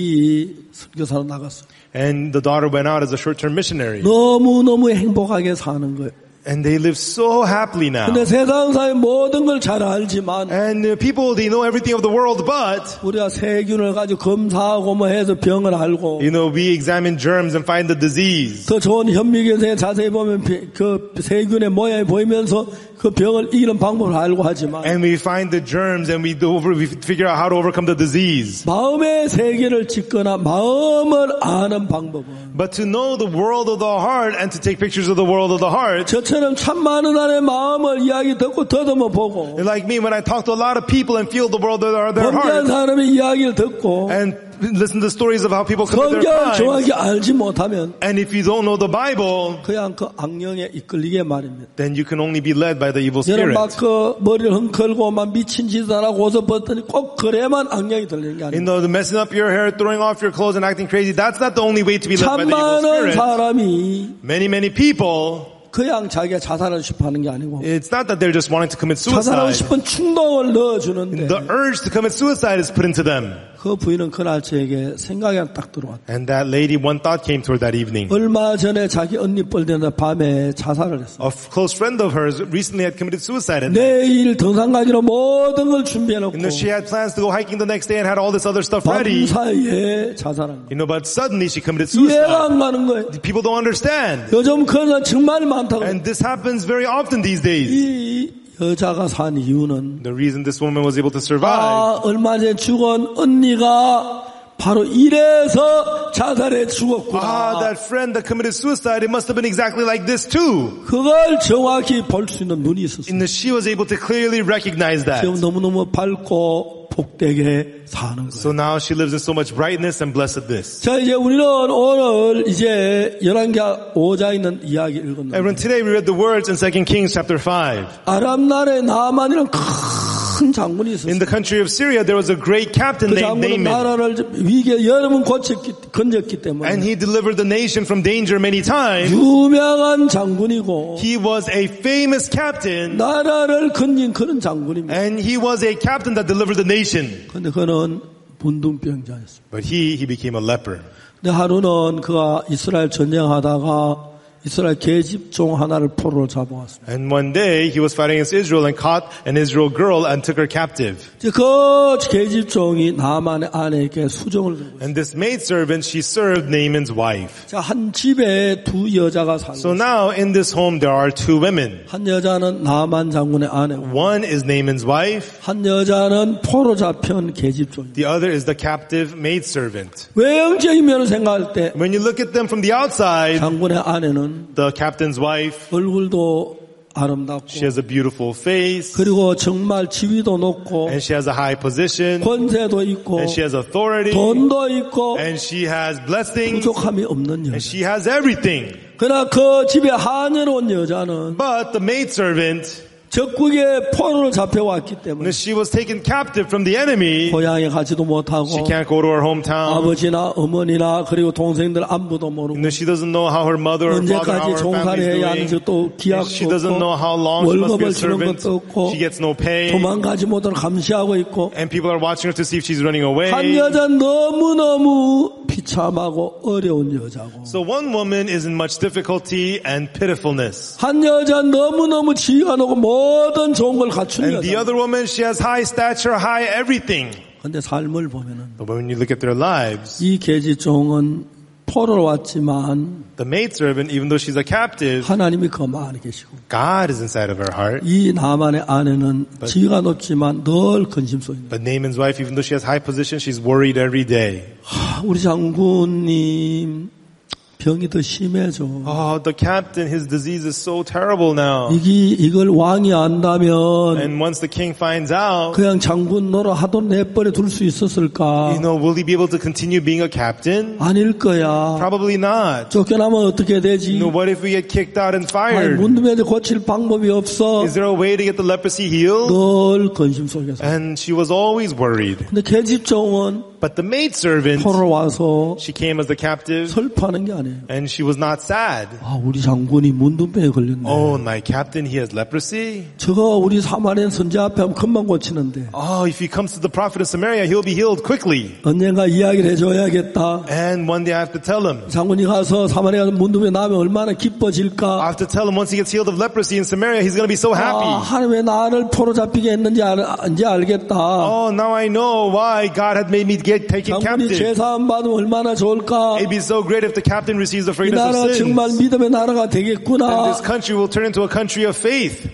단기 선교사로 나갔어요. And the daughter went out as a short-term missionary. 너무너무 행복하게 사는 거예요. And they live so happily now. 근데 세상사의 모든 걸 잘 알지만 And uh, people, they know everything of the world, but, 우리가 세균을 가지고 검사하고 뭐 해서 병을 알고 you know, we examine germs and find the disease. 더 좋은 현미경에 자세히 보면 비- 그 세균의 모양이 보이면서 그 병을 이기는 방법을 알고 하지만 And we find the germs and we do over, we figure out how to overcome the disease. 마음의 세계를 짓거나 마음을 아는 방법은 But to know the world of the heart and to take pictures of the world of the heart, 저처럼 참 많은 사람의 마음을 이야기 듣고 더듬어 보고 like me, when I talk to a lot of people and feel the world of their, their 범죄한 heart, 사람의 이야기를 듣고 and listen to stories of how people commit their 성경을 crimes, 정확히 알지 못하면 and if you don't know the Bible, 그냥 그 악령에 이끌리게 말입니다. then you can only be led by the evil 여러분 spirit. 막 그 머리를 헝클고 막 미친 짓을 하고 옷을 벗더니 꼭 그래만 악령이 들리는 게 You 아니에요. know, the messing up your hair, throwing off your clothes and acting crazy, that's not the only way to be led by 참 the evil 많은 spirit. 사람이 Many, many people, 그냥 자기가 자살하고 싶어 하는 게 아니고 it's not that they're just wanting to commit 자살하고 suicide. 싶은 충동을 넣어주는데 The urge to commit suicide is put into them. 그 부인은 그날 저에게 생각이 딱 들어왔다. And that lady, one thought came to her that evening. 얼마 전에 자기 언니 뻘되는 밤에 자살을 했어. A close friend of hers recently had committed suicide. And 내일 등산 가기로 모든 걸 준비해놓고 you know, she had plans to go hiking the next day and had all this other stuff ready. 밤 사이에 자살한 거야. You know, but suddenly she committed 이해가 suicide. 안 가는 거예요. People don't understand. 요즘 그런 사람 정말 많다고. And this happens very often these days. 이 여자가 산 이유는 The reason this woman was able to survive, 아 얼마 전에 죽은 언니가 바로 이래서 자살해 죽었구나. ah, that friend that committed suicide, it must have been exactly like this too. 그걸 정확히 볼 수 있는 눈이 있었어요. And she was able to clearly recognize that. 지금 너무너무 밝고 복되게 사는 거예요. So now she lives in so much brightness and blessedness. 자, 이제 우리는 오늘 이제 열왕기하 오 장에 있는 이야기 읽었는데 Everyone, today we read the words in Second Kings chapter five. 아람 나라의 나만이라는 큰 장군이 있었어요. In the country of Syria, there was a great captain 그 named 장군은 Naaman. 나라를 위기에 여러 번 고쳤기, 건졌기 때문에 And he delivered the nation from danger many times. 유명한 장군이고 He was a famous captain. 나라를 건진 그런 장군입니다. And he was a captain that delivered the nation. 그런데 그는 문둥병자였습니다. But he, he became a leper. 근데 하루는 그가 이스라엘 전쟁하다가 이스라엘 계집종 하나를 포로로 잡아왔습니다. And one day he was fighting against Israel and caught an Israel girl and took her captive. 이제 그 계집종이 나만의 아내에게 수종을 들고 있습니다. And this maidservant, she served Naaman's wife. 자, 한 집에 두 여자가 살고 So 있습니다. now in this home there are two women. 한 여자는 나만 장군의 아내고 One is Naaman's wife. 한 여자는 포로 잡혀온 계집종입니다. The other is the captive maidservant. 외형적인 면을 생각할 때 When you look at them from the outside, 장군의 아내는 the captain's wife, 얼굴도 아름답고 she has a beautiful face, 그리고 정말 지위도 높고 and she has a high position, 권세도 있고 and she has authority, 돈도 있고 and she has blessings, 부족함이 없는 and 여자. she has everything. 그러나 그 집에 하녀로운 여자는 But the maidservant, 적국에 포로로 잡혀왔기 when 때문에 she was taken captive from the enemy, 고향에 가지도 못하고 she can't go to her hometown. 아버지나 어머니나 그리고 동생들 안부도 모르고 And she doesn't know how her mother or father, how 언제까지 her 종사를 family 해야 is 하는지 doing. 또 And 기약도 she doesn't know how long 없고 she must be a 월급을 주는 servant. 것도 없고 She gets no pay. 도망가지 못하도록 감시하고 있고 And people are watching her to see if she's running away. 한 여자 너무너무 비참하고 어려운 여자고 So one woman is in much difficulty and pitifulness. 한 여자 너무너무 지위가 높고 모든 좋은 걸 갖춘 And the 여자. other woman, she has high stature, high everything. 근데 삶을 보면은 But when you look at their lives, 이 계집종은 포로로 왔지만 the maidservant, even though she's a captive, 하나님이 그 마음에 계시고 God is inside of her heart. 이 나만의 아내는 지위가 높지만 늘 근심 속에 있는. But Naaman's wife, even though she has high position, she's worried every day. 우리 장군님 병이 더 심해져. Oh, the captain, his disease is so terrible now. 이게 이걸 왕이 안다면 And once the king finds out, 그냥 장군 노릇 하도 내버려 둘 수 있었을까? you know, will he be able to continue being a captain? 아닐 거야. Probably not. 쫓겨나면 어떻게 되지? You know, what if we get kicked out and 아니, fired? 문두면에 고칠 방법이 없어. Is there a way to get the leprosy healed? 늘 근심 속에서. And she was always worried. 근데 계집종은 But the maidservant, 포로 와서 she came as the captive, 슬퍼하는 게 아니에요. and she was not sad. 아, 우리 장군이 문둥병에 걸렸네. Oh, my captain, he has leprosy. 저거 우리 사마리아 선자 앞에 하면 금방 고치는데. Oh, if he comes to the prophet of Samaria, he'll be healed quickly. 언젠가 이야기를 해줘야겠다. And one day I have to tell him. 장군이 가서 사마리아 문둥병 나면 얼마나 I 기뻐질까. have to tell him once he gets healed of leprosy in Samaria, he's going to be so 아, happy. 하나님 왜 나를 포로 잡히게 했는지 알, 이제 알겠다. Oh, now I know why God had made me get taken 장군이 captive. 죄사함 받으면 얼마나 좋을까. It'd be so great if the captain receives the 이 forgiveness 나라 of 정말 sins. 믿음의 나라가 And 되겠구나. this country will turn into a country of faith.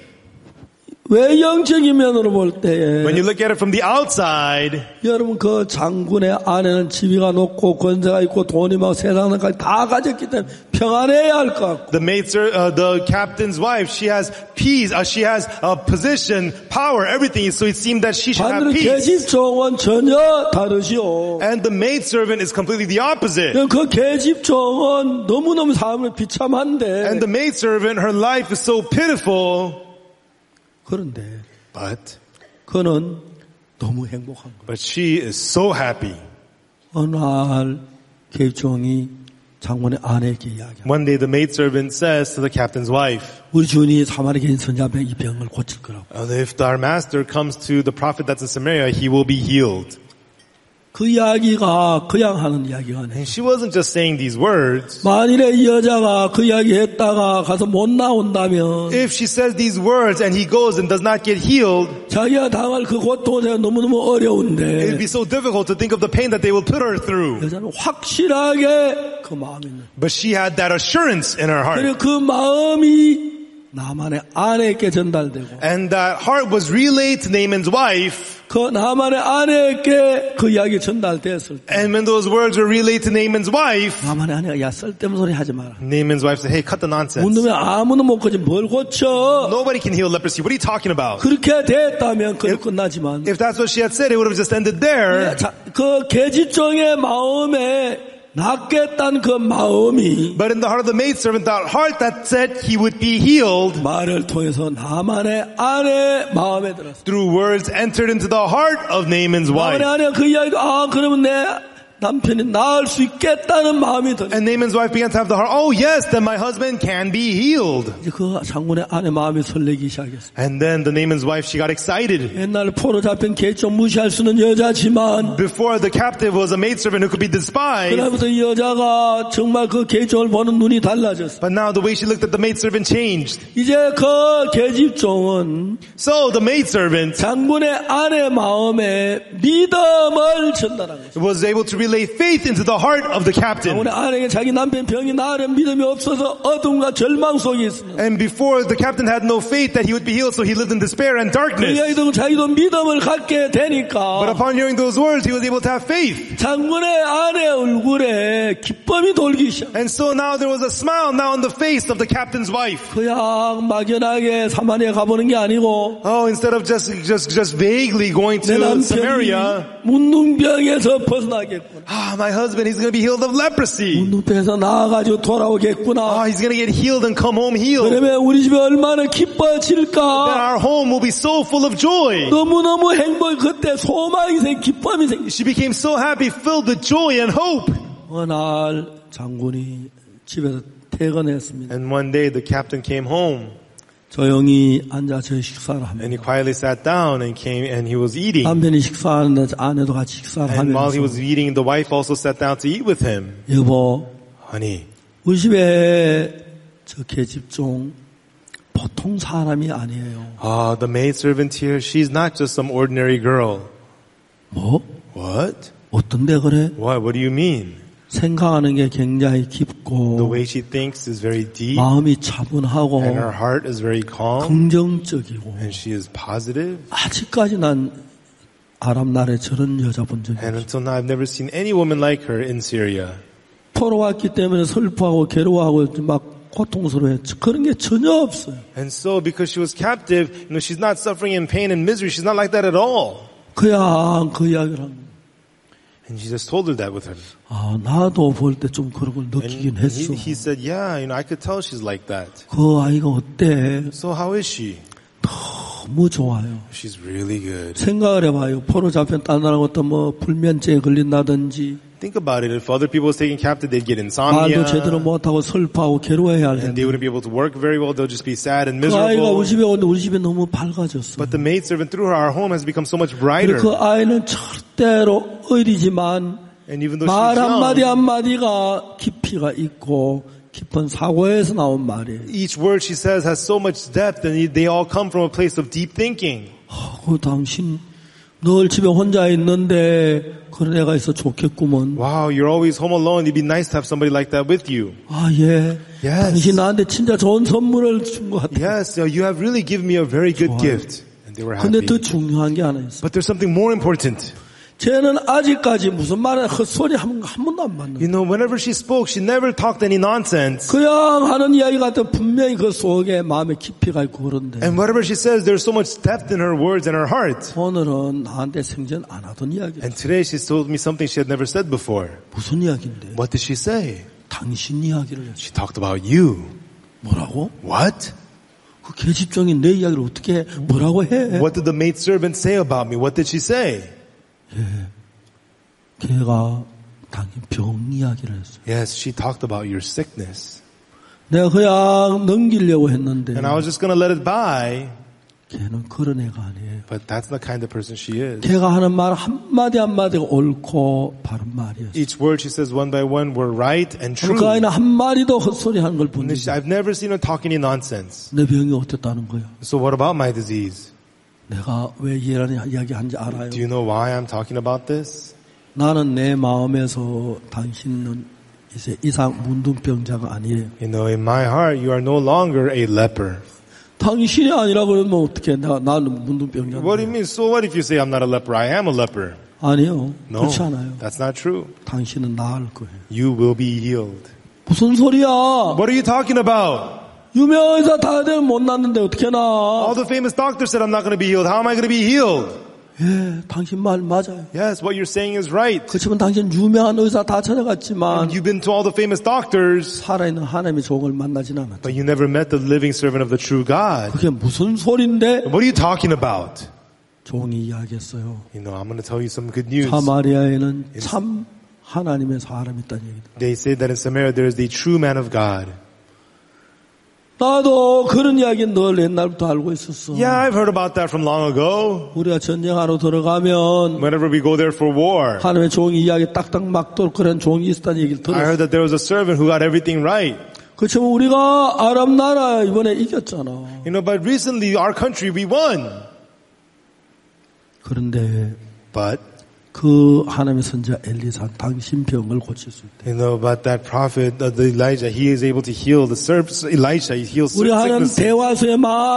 왜 영적인 면으로 볼 때에 When you look at it from the outside, 여러분 그 장군의 아내는 지위가 높고 권세가 있고 돈이 막 세상까지 다 가졌기 때문에 평안해야 할 것 같고 the maid, ser- uh, the captain's wife, she has peace, uh, she has a position, power, everything. So it seemed that she should have 반대로 peace. 계집종은 전혀 다르시오. And the maidservant is completely the opposite. 그 계집종은 너무너무 삶을 비참한데 And the maidservant, her life is so pitiful. 그런데 But, 그는 너무 행복한 거예요. but she is so happy. 어느 날 계집종이 장군의 아내에게 이야기합니다. One day the maidservant says to the captain's wife, 우리 주인이 사마리아 계신 선자병 이 병을 고칠 거라고. "Oh, if our master comes to the prophet that's in Samaria, he will be healed." 그 이야기가 그냥 하는 이야기가 아니에요. And she wasn't just saying these words. 만일에 이 여자가 그 이야기 했다가 가서 못 나온다면 If she says these words and he goes and does not get healed, 자기가 당할 그 고통은 너무너무 it would 어려운데 be so difficult to think of the pain that they will put her through. 여자는 확실하게 그 마음이 있는 But she had that assurance in her heart. 그리고 그 마음이 나만의 아내에게 전달되고 And that heart was relayed to Naaman's wife. 그 나만의 아내에게 그 이야기 전달됐을 때 And when those words were relayed to Naaman's wife, 나만의 아내가 야 쓸데없는 소리 하지 마라. Naaman's wife said, "Hey, cut the nonsense. 문두면 아무도 못 고치 뭘 고쳐. Nobody can heal leprosy. What are you talking about?" 그렇게 됐다면 그는 끝나지만 If that's what she had said, it would have just ended there. 자, 그 계집종의 마음에 낫겠다는 그 마음이 But in the heart of the maidservant, that heart that said he would be healed, 말을 통해서 나만의 아내 마음에 들었어. through words entered into the heart of Naaman's 나만의 wife. 아내가 그 이야기도 아 그러면 내 남편이 나을 수 있겠다는 마음이 들어요. And Naaman's wife began to have the heart, oh yes, then my husband can be healed. 이제 그 장군의 아내 마음이 설레기 시작했어요. And then the Naaman's wife, she got excited. 옛날 포로 잡힌 개좀 무시할 수 있는 여자지만 Before the captive was a maidservant who could be despised. 그날부터 이 여자가 정말 그 개종을 보는 눈이 달라졌어요. But now the way she looked at the maidservant changed. 이제 그 계집종은 So the maidservant 장군의 아내 마음에 믿음을 전달한 거죠. was able to relay faith into the heart of the captain. 장군의 아내에게 자기 남편 병이 나으려 믿음이 없어서 어둠과 절망 속에 있습니다. And before the captain had no faith that he would be healed, so he lived in despair and 그 darkness. 이야기도 자기도 믿음을 갖게 되니까 But upon hearing those words, he was able to have faith. 장군의 아내 얼굴에 기쁨이 돌기 시작. And so now there was a smile now on the face of the captain's wife. 그냥 막연하게 사마리아 가보는 게 아니고 Oh, instead of just just just vaguely going 내 to Samaria, 남편이 문둥병에서 벗어나겠구나. ah, my husband, he's going to be healed of leprosy. 문둥병에서 나아가지고 돌아오겠구나. Ah, he's going to get healed and come home healed. Then 그러면 우리 집에 얼마나 기뻐질까. our home will be so full of joy. 너무너무 행복. 그때 소망이 생, 기쁨이 생. She became so happy, filled with joy and hope. 어느 날 장군이 집에서 퇴근했습니다. And one day the captain came home. 조용히 앉아서 식사를 And 합니다. he quietly sat down and came and he was eating. 남편이 식사하는데 아내도 같이 식사를 And while he 하면서 was eating, the wife also sat down to eat with him. 여보, Honey, 우리 집에 저 계집종 보통 사람이 아니에요. ah, the maidservant here, she's not just some ordinary girl. 뭐? What? 어떤데 그래? What? What do you mean? 생각하는 게 굉장히 The 깊고 way she thinks is very deep, 마음이 차분하고 and her heart is very calm, 긍정적이고 and she is positive. 아직까지 난 아랍 나라에 저런 여자 본 적이 And 없어요. until now, I've never seen any woman like her in Syria. 포로 왔기 때문에 슬퍼하고 괴로워하고 막 고통스러워했죠. 그런 게 전혀 없어요. And so, because she was captive, you know, she's not suffering in pain and misery. She's not like that at all. 그냥 그 이야기를 합니다. And she just told her that with her. 아, 나도 볼 때 좀 그런 걸 And 느끼긴 했어. he, he said, yeah, you know, I could tell she's like that. 그 아이가 어때? So how is she? 너무 좋아요. She's really good. 생각을 해봐요. 포로 잡힌 딴 나라 어떤 뭐 불면증에 걸린다든지 Think about it. If other people was taken captive, they'd get 말도 제대로 insomnia. 못하고 슬퍼하고 괴로워해야 할 And 텐데 they wouldn't be able to work very well. They'll just be sad and 그 아이가 miserable. 우리 집에 오는데 우리 집이 너무 밝아졌어. But the maidservant through her, our home has become so much 그리고 brighter. 그 아이는 절대로 어리지만 And even though 말 she's 한마디 young, 한마디가 깊이가 있고 깊은 사고에서 나온 말이에요. each word she says has so much depth, and they all come from a place of deep thinking. 아, 그 당신 늘 집에 혼자 있는데 그런 애가 있어 좋겠구먼. Wow, you're always home alone. It'd be nice to have somebody like that with you. 아, 예. Yes. 당신 나한테 진짜 좋은 선물을 준 것 같아. Yes, you have really given me a very good 좋아요. gift. And they were 근데 happy. 더 중요한 게 하나 있어. But there's something more important. 쟤는 아직까지 무슨 말을 헛소리 한, 한 번도 안 받는. You know, whenever she spoke, she never talked any nonsense. 그냥 하는 이야기 같아 분명히 그 속에 마음에 깊이가 있고 그런데 And whatever she says, there's so much depth in her words and her heart. 오늘은 나한테 생전 안 하던 이야기. And today she told me something she had never said before. 무슨 이야기인데? What did she say? 당신 이야기를 했어. She talked about you. 뭐라고? What? 그 계집종이 내 이야기를 어떻게 뭐라고 해? What did the maidservant say about me? What did she say? 걔가 당신 병 이야기를 했어. Yes, she talked about your sickness. 내가 그냥 넘기려고 했는데 And I was just going to let it by. 걔는 그런 애가 아니에요. But that's the kind of person she is. 걔가 하는 말 한마디 한마디가 옳고 바른 말이었어. Each word she says one by one were right and true. 그 아이는 한마디도 헛소리 하는 걸 And 보니 she- I've never seen her talk any nonsense. 내 병이 어땠다는 거야. So what about my disease? 내가 왜 이런 이야기 한지 알아요? Do you know why I'm talking about this? 나는 내 마음에서 당신은 이제 이상 문둥병자가 아니에요. You know, in my heart, you are no longer a leper. 당신이 아니라 그러면 어떻게 내가 나는 문둥병자? What do you mean? So what if you say I'm not a leper? I am a leper. 아니요. No, 그렇지 않아요. that's not true. 당신은 나을 거예요. You will be healed. 무슨 소리야? What are you talking about? 유명한 의사 다들 못 났는데 어떻게 나? All the famous doctors said I'm not going to be healed. How am I going to be healed? 예, 당신 말 맞아요. Yes, what you're saying is right. 그렇지만 당신 유명한 의사 다 찾아갔지만 You've been to all the famous doctors, 살아있는 하나님의 종을 만나진 않았죠. but you never met the living servant of the true God. 그게 무슨 소린데? What are you talking about? 종이 이야기했어요. You know, I'm going to tell you some good news. 사마리아에는 참 하나님의 사람이 있다는 얘기다. They say that in Samaria there is the true man of God. 나도 그런 이야기 늘 옛날부터 알고 있었어. Yeah, I've heard about that from long ago. 우리가 전쟁하러 들어가면 Whenever we go there for war, 하나님의 종이 이야기 딱딱 막도록 그런 종이 있었다는 얘기를 I 들었어. heard that there was a servant who got everything right. 그렇지만 우리가 아랍 나라 이번에 이겼잖아. You know, but recently our country, we won. 그런데 But, 그 하나님의 선지자 엘리사 당신 병을 고칠 수 있대. you know, about that prophet, uh, the Elijah, he is able to heal the serp- Elisha, he heals 우리 하나님 sickness. 대화소에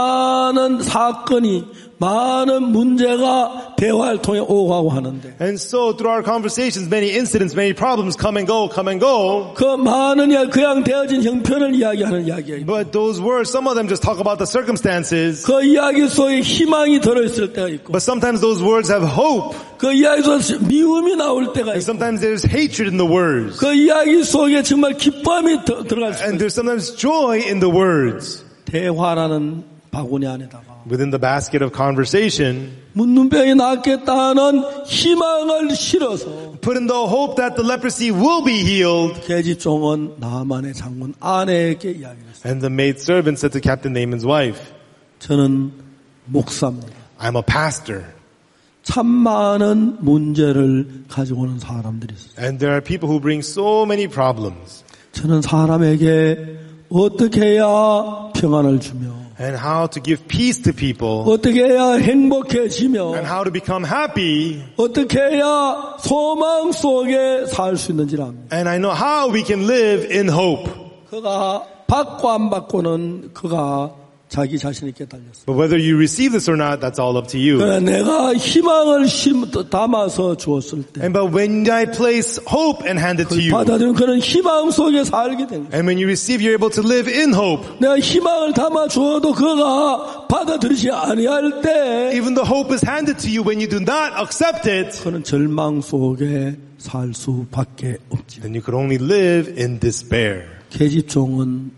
많은 사건이 많은 문제가 대화를 통해 오고 가고 하는데 And so through our conversations, many incidents, many problems come and go, come and go. 그 많은 이야기 그냥 되어진 형편을 이야기하는 이야기예요. But those words, some of them just talk about the circumstances. 그 이야기 속에 희망이 들어있을 때가 있고 But sometimes those words have hope. 그 이야기 속에 미움이 나올 때가 And 있고 sometimes there's hatred in the words. 그 이야기 속에 정말 기쁨이 더- 들어갈 수 And 있고 there's sometimes joy in the words. 대화라는 바구니 안에다가 Within the basket of conversation, 문눈병이 낫겠다는 희망을 실어서 put in the hope that the leprosy will be healed. 계집종은 나만의 장군 아내에게 이야기를 했어요. And the maid servant said to Captain Naaman's wife, 저는 목사입니다. I'm a pastor. 참 많은 문제를 가지고 오는 사람들이 있어요. And there are people who bring so many problems. 저는 사람에게 어떻게 해야 평안을 주며 And how to give peace to people. 어떻게 해야 행복해지며 And how to become happy. 어떻게 해야 소망 속에 살 수 있는지를 압니다. And I know how we can live in hope. 그가 받고 안 받고는 그가 자기 자신에게 달렸어. But whether you receive this or not, that's all up to you. 그러나 내가 희망을 심, 담아서 주었을 때 And but when I place hope and hand it to you, 받아들이는 그런 희망 속에 살게 된 거야. and when you receive, you're able to live in hope. 내가 희망을 담아 주어도 그가 받아들이지 아니할 때 Even the hope is handed to you when you do not accept it, 그는 절망 속에 살 수밖에 없지. then you can only live in despair. 계집종은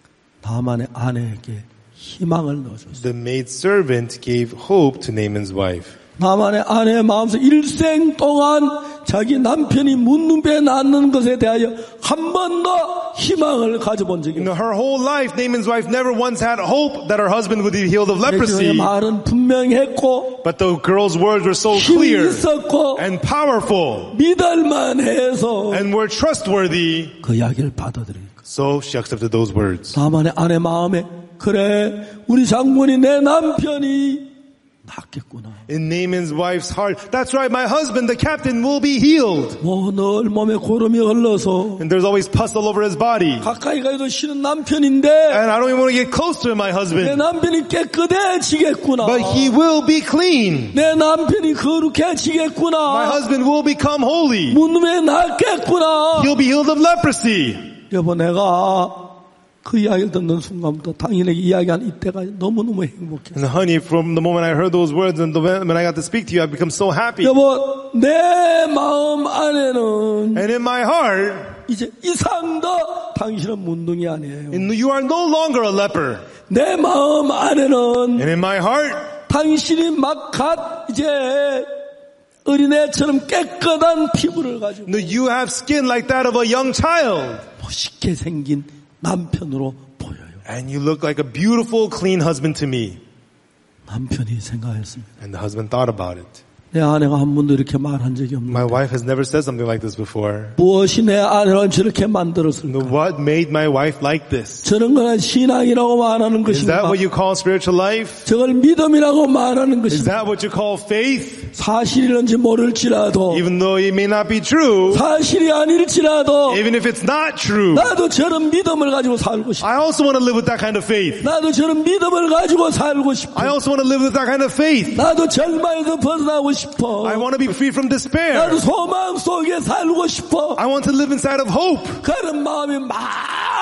나만의 아내에게 희망을 넣어줬어. The maid servant gave hope to Naaman's wife. 나만의 아내의 마음속 일생 동안 자기 남편이 문눈병에 낫는 것에 대하여 한 번도 희망을 가져본 적이 You know, 없어. her whole life, Naaman's wife never once had hope that her husband would be healed of 계집종의 leprosy. 말은 분명했고 But the girl's words were so 힘이 clear 있었고 and powerful 믿을만 해서 and were trustworthy. 그 이야기를 받아들이니까 So she accepted those words. 나만의 아내 마음에 그래 우리 장군이 내 남편이 낫겠구나. In Naaman's wife's heart, that's right, my husband, the captain, will be healed. 뭐 늘 몸에 고름이 흘러서 And there's always pus all over his body. 가까이 가기도 싫은 남편인데 And I don't even want to get close to my 내 husband. 남편이 깨끗해지겠구나. But he will be clean. 내 남편이 거룩해지겠구나. My husband will become holy. 문음에 낫겠구나. He'll be healed of leprosy. 여보 내가 그 이야기를 듣는 순간부터 당신에게 이야기한 이때가 너무너무 행복해. And honey, from the moment I heard those words and the, when I got to speak to you, I've become so happy. 여보 내 마음 안에는 And in my heart, 이제 이상도 당신은 문둥이 아니에요. in, you are no longer a leper. 내 마음 안에는 And in my heart, 당신이 막 갓 이제 어린애처럼 깨끗한 피부를 가지고 no, you have skin like that of a young child. 멋있게 생긴 남편으로 보여요. And you look like a beautiful, clean husband to me. 남편이 생각했습니다. And the husband thought about it. 내 아내가 한 번도 이렇게 말한 적이 없는데 My wife has never said something like this before. 무엇이 내 아내를 저렇게 No, 만들었을까? what made my wife like this? 저런 거는 신앙이라고 말하는 Is that 것인가? what you call spiritual life? 저걸 믿음이라고 말하는 Is 것인가? that what you call faith? 사실이런지 모를지라도 Even though it may not be true, 사실이 아닐지라도 even if it's not true, 나도 저런 믿음을 가지고 살고 싶어. I also want to live with that kind of faith. 나도 저런 믿음을 가지고 살고 싶어. I also want to live with that kind of faith. 나도 절망에서 벗어나고 싶어. I want to be free from despair. 나도 소망 속에 살고 싶어. I want to live inside of hope. 그런 마음이 막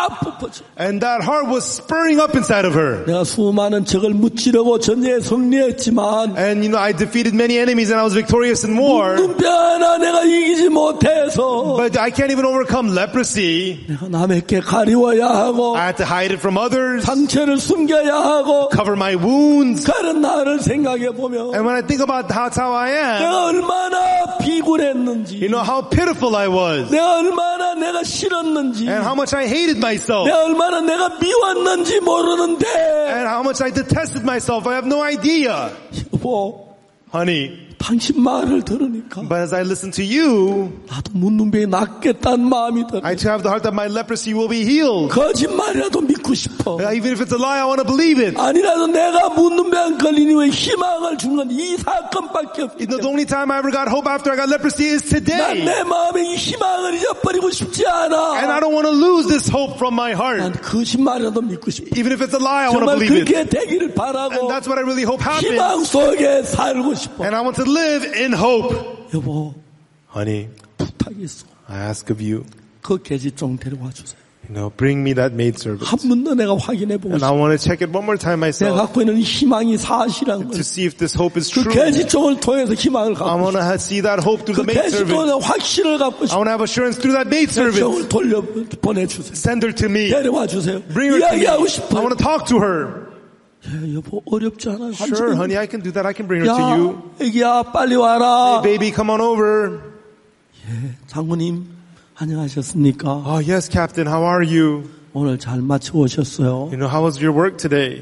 막 덮어져. And that heart was spurring up inside of her. 내가 수많은 적을 무찌르고 전쟁에 승리했지만 And you know, I defeated many enemies and I was victorious in war. 눈뼈 하나 내가 이기지 못해서 But I can't even overcome leprosy. 내가 남에게 가리워야 하고 I had to hide it from others, 상처를 숨겨야 하고 cover my wounds. 그런 나를 생각해 보면 And when I think about how, how I am, 내가 얼마나 비굴했는지 you know how pitiful I was. 내가 얼마나 내가 싫었는지 And how much I hated myself. 내가 얼마나 내가 미웠는지 모르는데 And how much I detested myself. I have no idea. 여보 Honey, 당신 말을 들으니까 but as I listen to you, 나도 문둥병이 낫겠다는 마음이 들어. I too have the heart that my leprosy will be healed. 거짓말이라도 믿고 싶어. Even if it's a lie, I want to believe it. 아니라도 내가 문둥병 걸린 이후에 희망을 준 건 이 사건밖에 없기 You know, the 때문에 only time I ever got hope after I got leprosy is 난 today. 내 마음에 이 희망을 잊어버리고 싶지 않아. And I don't want to lose this hope from my 난 heart. 거짓말이라도 믿고 싶어. Even if it's a lie, I want to 정말 believe it. 그렇게 되기를 And 바라고 that's what I really hope happens. 희망 속에 살고 싶어. And I want to live in hope. 여보 Honey, 부탁이 있어. I ask of you, 그 계집종 데려와 주세요. you know, bring me that maidservant. 한 번 더 내가 확인해 보고 And I 싶어. want to check it one more time 내가 myself 갖고 있는 희망이 사실한 to 걸. see if this hope is 그 true. 계집종을 통해서 희망을 I 갖고 want 싶어. to see that hope through 그 the maidservant. 계집종의 확신을 갖고 I 싶어. want to have assurance through that maidservant. 계집종을 돌려 보내주세요. Send her to me. 데려와 주세요. Bring her to me. 이야기하고 I 싶어요. want to talk to her. 예, 여보 어렵지 않아요. Sure, 완전히. honey, I can do that. I can bring her to 야, you. 애기야 빨리 와라. Hey, baby, come on over. 예, 장모님 안녕하셨습니까? Oh, yes, Captain. How are you? 오늘 잘 마치고 오셨어요. You know, how was your work today?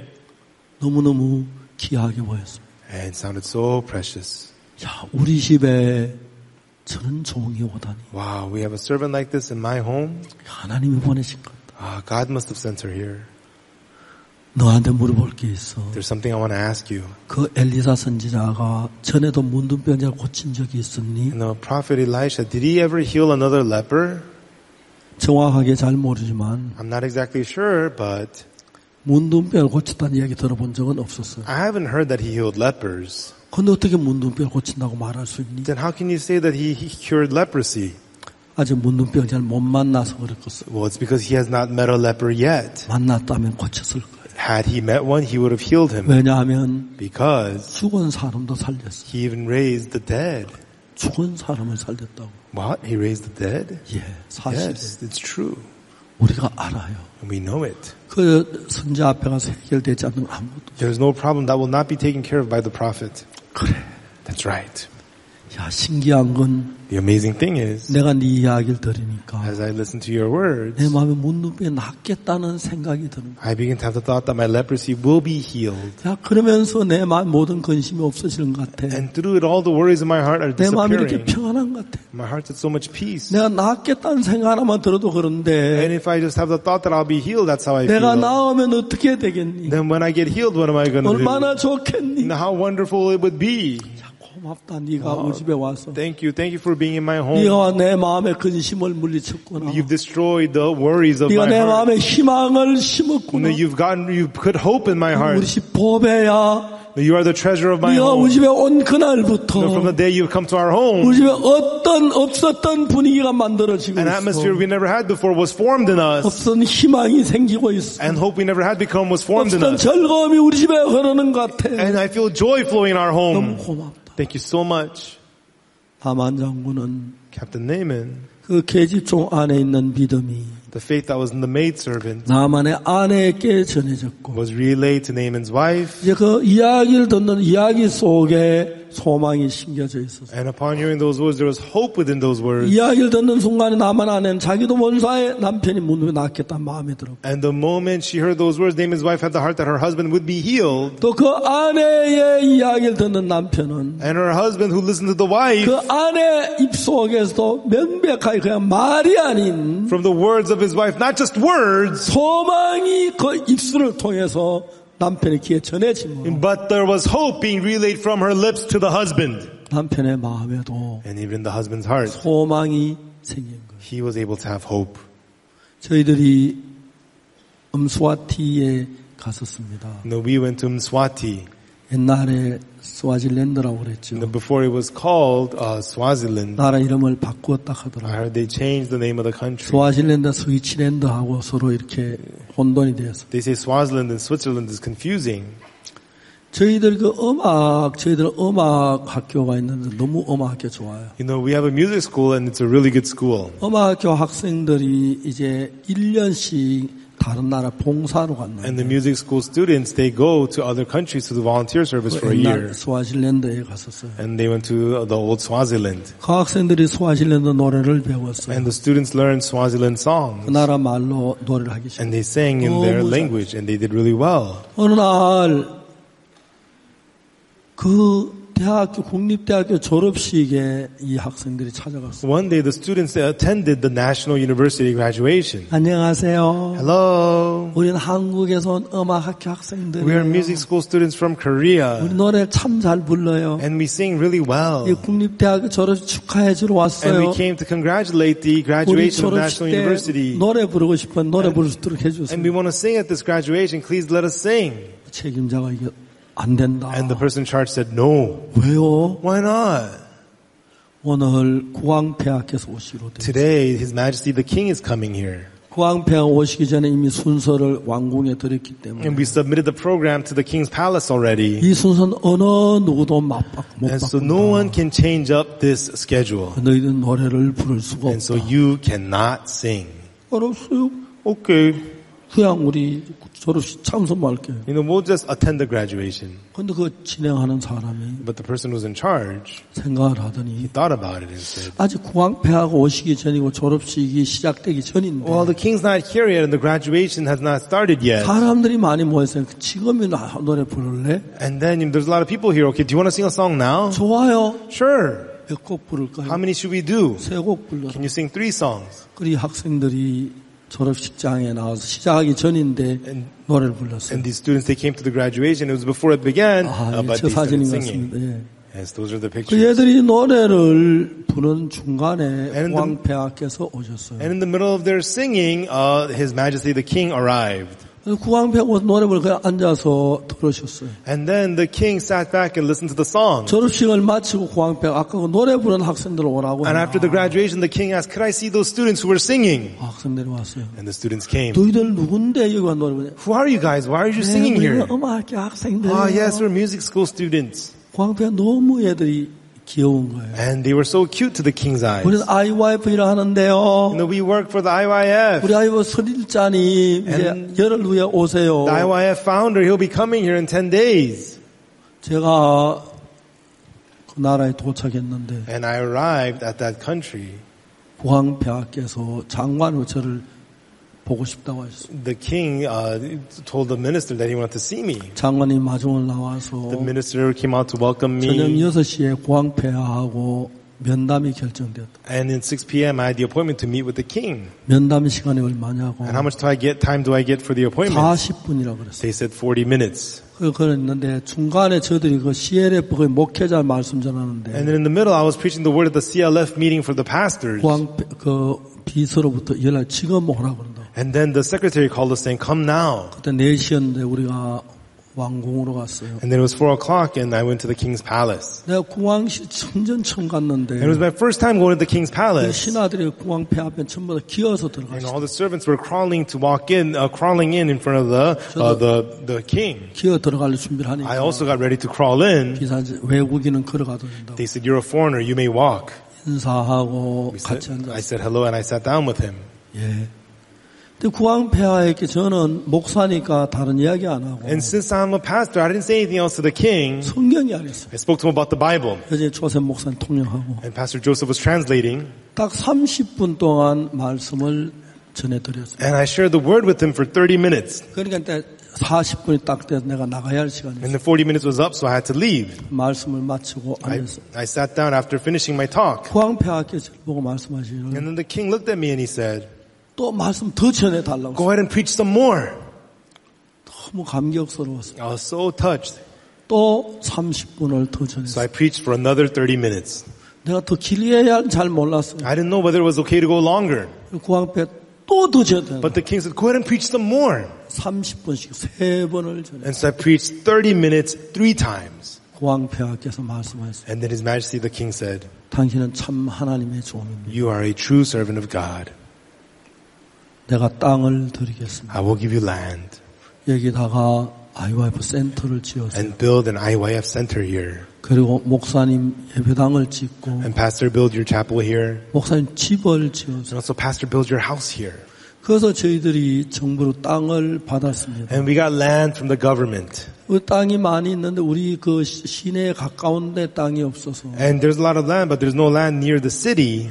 너무너무 귀하게 보였습니다. And it sounded so precious. 야, 우리 집에 저런 종이 오다니. Wow, we have a servant like this in my home. 하나님이 보내신 것 같다. Ah, God must have sent her here. 너한테 물어볼 게 있어. There's something I want to ask you. 그 엘리사 선지자가 전에도 문둥병자를 고친 적이 있었니? You know, Prophet Elisha, did he ever heal another leper? 정확하게 잘 모르지만 I'm not exactly sure, but 문둥병을 고쳤다는 이야기 들어본 적은 없었어요. I haven't heard that he healed lepers. 근데 어떻게 문둥병을 고친다고 말할 수 있니? Then how can you say that he, he cured leprosy? 아직 문둥병 잘 못 만나서 그랬겠어요. Well, it's because he has not met a leper yet. 만났다면 고쳤을 거예요. Had he met one, he would have healed him. 왜냐하면 Because 죽은 사람도 살렸어요. he even raised the dead. 죽은 사람을 살렸다고. What? He raised the dead? 예, 사실은 Yes, it's true. 우리가 알아요. And we know it. 그 선자 앞에 가서 해결되지 않는 건 아무것도. There's no problem that will not be taken care of by the prophet. 그래. That's right. 야, 신기한 건 The amazing thing is, 내가 네 이야기를 들으니까 as I listen to your words, 내 마음에 문둥병이 낫겠다는 생각이 드는 거야. I begin to have the thought that my leprosy will be healed. 야, 그러면서 내 마음 모든 근심이 없어지는 것 같아. And through it, all the worries in my heart are 내 마음이 이렇게 disappearing. 평안한 것 같아. My heart's at so much peace. 내가 낫겠다는 생각 하나만 들어도 그런데 And if I just have the thought that I'll be healed, that's how I 내가 feel. 나오면 어떻게 되겠니? Then when I get healed, what am I going to do? 얼마나 You 좋겠니? know how wonderful it would be. 고맙다. 네가 우리 집에 와서 Thank you. Thank you for being in my home. 네가 내 마음의 근심을 물리쳤구나. You've destroyed the worries of 네가 my 내 heart. 마음에 희망을 You 심었구나. know, you've gotten, you've put hope in my heart. 우리 집 보배야. You are the treasure of my 네가 home. 우리 집에 온 You know, from 그날부터 the day you've come to our home, 우리 집에 어떤 없었던 분위기가 만들어지고 an 있어. atmosphere we never had before was formed in us. 없었던 희망이 생기고 있어. And hope we never had become was formed in 없었던 us. 즐거움이 우리 집에 흐르는 것 같아. And I feel joy flowing in our 너무 home. 고맙다. Thank you so much. 다만 장군은 Captain Naaman, 그 계집종 안에 있는 믿음이 the faith that was in the maidservant 나만의 아내에게 전해졌고 was relayed to Naaman's wife. 이제 그 이야기를 듣는 이야기 속에 소망이 심겨져 있었어요. And upon hearing those words, there was hope within those words. 이야기를 듣는 순간에 나만 아내는 자기도 몰사에 남편이 문득 낫겠다는 마음이 들었고 And the moment she heard those words, Naaman's wife had the heart that her husband would be healed. 또 그 아내의 이야기를 듣는 남편은 And her husband who listened to the wife, 그 아내 입속에서도 명백하게 그냥 말이 아닌 from the words of his wife, not just words, 소망이 그 입술을 통해서 남편의 귀에 전해지면 but there was hope being relayed from her lips to the husband. 남편의 마음에도 And even the husband's heart, 소망이 생긴 거예요. he was able to have hope. 저희들이 음스와티에 갔었습니다. You know, we went to Mswati. 옛날에 스와질랜드라고 그랬죠. Before it was called uh, Swaziland, 나라 이름을 바꾸었다 I 하더라고요. heard they changed the name of the country. 스와질랜드, 스위치랜드하고 서로 이렇게 혼돈이 되어서. They say Swaziland and Switzerland is confusing. 저희들 그 음악, 저희들 음악 학교가 있는데 너무 음악 학교 좋아요. You know, we have a music school and it's a really good school. 음악 학교 학생들이 이제 일 년씩 다른 나라 봉사로 And the 갔는데 music school students, they go to other countries to the volunteer service for a year. 옛날 스와질랜드에 갔었어요. And they went to the old Swaziland. 그 학생들이 스와질랜드 노래를 배웠어요. And the students learned Swaziland songs. 그 나라 말로 노래를 하기 시작했어요. And they sang in their language and they did really well. 어느 날 그 대학교 국립대학교 졸업식에 이 학생들이 찾아갔어요. One day the students attended the National University graduation. 안녕하세요. Hello. 우리는 한국에서 온 음악학교 학생들이에요. We are music school students from Korea. 우리 노래 참 잘 불러요. And we sing really well. 이 국립대학교 졸업식 축하해 주러 And 왔어요. we came to congratulate the 우리 graduation of 졸업식 National 때 University. 노래 부르고 싶으면 노래 부를 수 있도록 해주세요. And we want to sing at this graduation. Please let us sing. 책임자가 이게 안 된다. And the person in charge said, no. 왜요? Why not? 오늘 국왕폐하께서 오시기로 돼. Today, His Majesty the King is coming here. 국왕폐하 오시기 전에 이미 순서를 왕궁에 드렸기 때문에 And we submitted the program to the King's Palace already. 이 순서는 어느 누구도 맞박 못 And so 바꾼다. no one can change up this schedule. 너희들 노래를 부를 수가 And so 없다. you cannot sing. 알았어요. Okay. 그냥 우리 졸업식 참석만 할게요. You know, we'll just attend the graduation. 근데 그 진행하는 사람이 But the person who's in charge, 생각을 하더니 he thought about it and said, 아직 국왕폐하가 오시기 전이고 졸업식이 시작되기 전인데 well, the king's not here yet and the graduation has not started yet. 사람들이 많이 모였어요. 지금이나 노래 부를래? And then there's a lot of people here. Okay, do you want to sing a song now? 좋아요. Sure. 몇 곡 부를까요? How many should we do? 세 곡 불러라. Can you sing three songs? 그리 학생들이 졸업식장에 나와서 시작하기 전인데 And, 노래를 불렀어요. and these students, they came to the graduation. It was before it began, 아, uh, 예, but 저 they started 사진인 것 singing. 같습니다. 예. Yes, those are the 그 pictures. 얘들이 노래를 부는 중간에 And the- 국왕폐하께서 오셨어요. And in the middle of their singing, uh, His Majesty the King arrived. 국왕폐하 노래를 그냥 앉아서 들으셨어요. And then the king sat back and listened to the song. 졸업식을 마치고 국왕폐하 아까 그 노래 부르는 학생들 오라고 And after the graduation, the king asked, could I see those students who were singing? 학생들이 왔어요. And the students came. 너희들 누군데 여기 와 노래 부르냐? Who are you guys? Why are you 네, singing here? 우리가 음악학교 학생들. Oh, yes, we're music school students. 국왕폐하 너무 애들이 귀여운 거예요. And they were so cute to the king's eyes. 우리는 아이와이에프 일을 하는데요. You know, we work for the I Y F. 우리 아이와이프 설일자님 이제 And 열흘 후에 오세요. The I Y F founder, he'll be coming here in ten days. 제가 그 나라에 도착했는데 And I arrived at that country. 국왕폐하께서 장관으로 저를 보고 싶다고 하셨어요. The king uh, told the minister that he wanted to see me. 장관이 마중을 나와서 The minister came out to welcome 저녁 me. 여섯 시에 국왕폐하하고 면담이 결정되었다. And in six p.m. I had the appointment to meet with the king. 면담 시간이 얼마냐고 And how much do I get? Time do I get for the appointment? 사십 분이라고 그랬어요. They said forty minutes. 그랬는데 중간에 저들이 그 씨엘에프 그 목회자 말씀 전하는데 And then in the middle, I was preaching the word at the C L F meeting for the pastors. 국왕 그 비서로부터 연락 지금 오라고 그런다. And then the secretary called us saying, come now. 그때 네 시였는데 우리가 왕궁으로 갔어요. And then it was four o'clock and I went to the king's palace. 내가 국왕실 천전 처음 갔는데 And it was my first time going to the king's 그 palace. 신하들이 국왕폐 앞에 전부 다 기어서 And 들어갔어요. all the servants were crawling to walk in, uh, crawling in in front of the, uh, the, the king. 기어 들어갈 준비를 I 하니까 also got ready to crawl in. 기사 외국인은 걸어가도 된다고. They said, you're a foreigner, you may walk. 인사하고 We said, 같이 앉아. I said hello and I sat down with him. 예. 근데 국왕폐하에게 저는 목사니까 다른 이야기 안 하고 And since I'm a pastor, I didn't say anything else to the king. 성경 이야기했어요. I spoke to him about the Bible. 어제 조셉 목사님 통역하고 And Pastor Joseph was translating. 딱 삼십 분 동안 말씀을 전해드렸어요. And I shared the word with him for thirty minutes. 그러니까 이제 사십 분이 딱 돼서 내가 나가야 할 시간이었어요. And the forty minutes was up, so I had to leave. 말씀을 마치고 I, 앉았어요. I sat down after finishing my talk. 국왕폐하께서 보고 말씀하시기를 And then the king looked at me and he said, 또 말씀 더 전해달라고. go ahead and preach some more. 너무 감격스러웠어요. I was so touched. 또 삼십 분을 더 So 전했어요. I preached for another thirty minutes. 내가 더 길게 해야 잘 몰랐어요. I didn't know whether it was okay to go longer. 국왕폐 또 더 전해. But the king said, go ahead and preach some more. 삼십 분씩 세 번을 전해. And so I preached thirty minutes three times. 고왕폐하께서 말씀하셨어요. And then His Majesty the King said, 당신은 참 하나님의 종입니다. you are a true servant of God. 내가 땅을 드리겠습니다. I will give you land 여기다가 아이와이에프 센터를 지었어요. and build an I Y F center here. 그리고 목사님 예배당을 짓고 And pastor, build your chapel here. 목사님 집을 And 지었어요. also pastor, build your house here. 그래서 저희들이 정부로 땅을 받았습니다. And we got land from the government. 그 땅이 많이 있는데 우리 그 시내에 가까운데 땅이 없어서 And there's a lot of land, but there's no land near the city.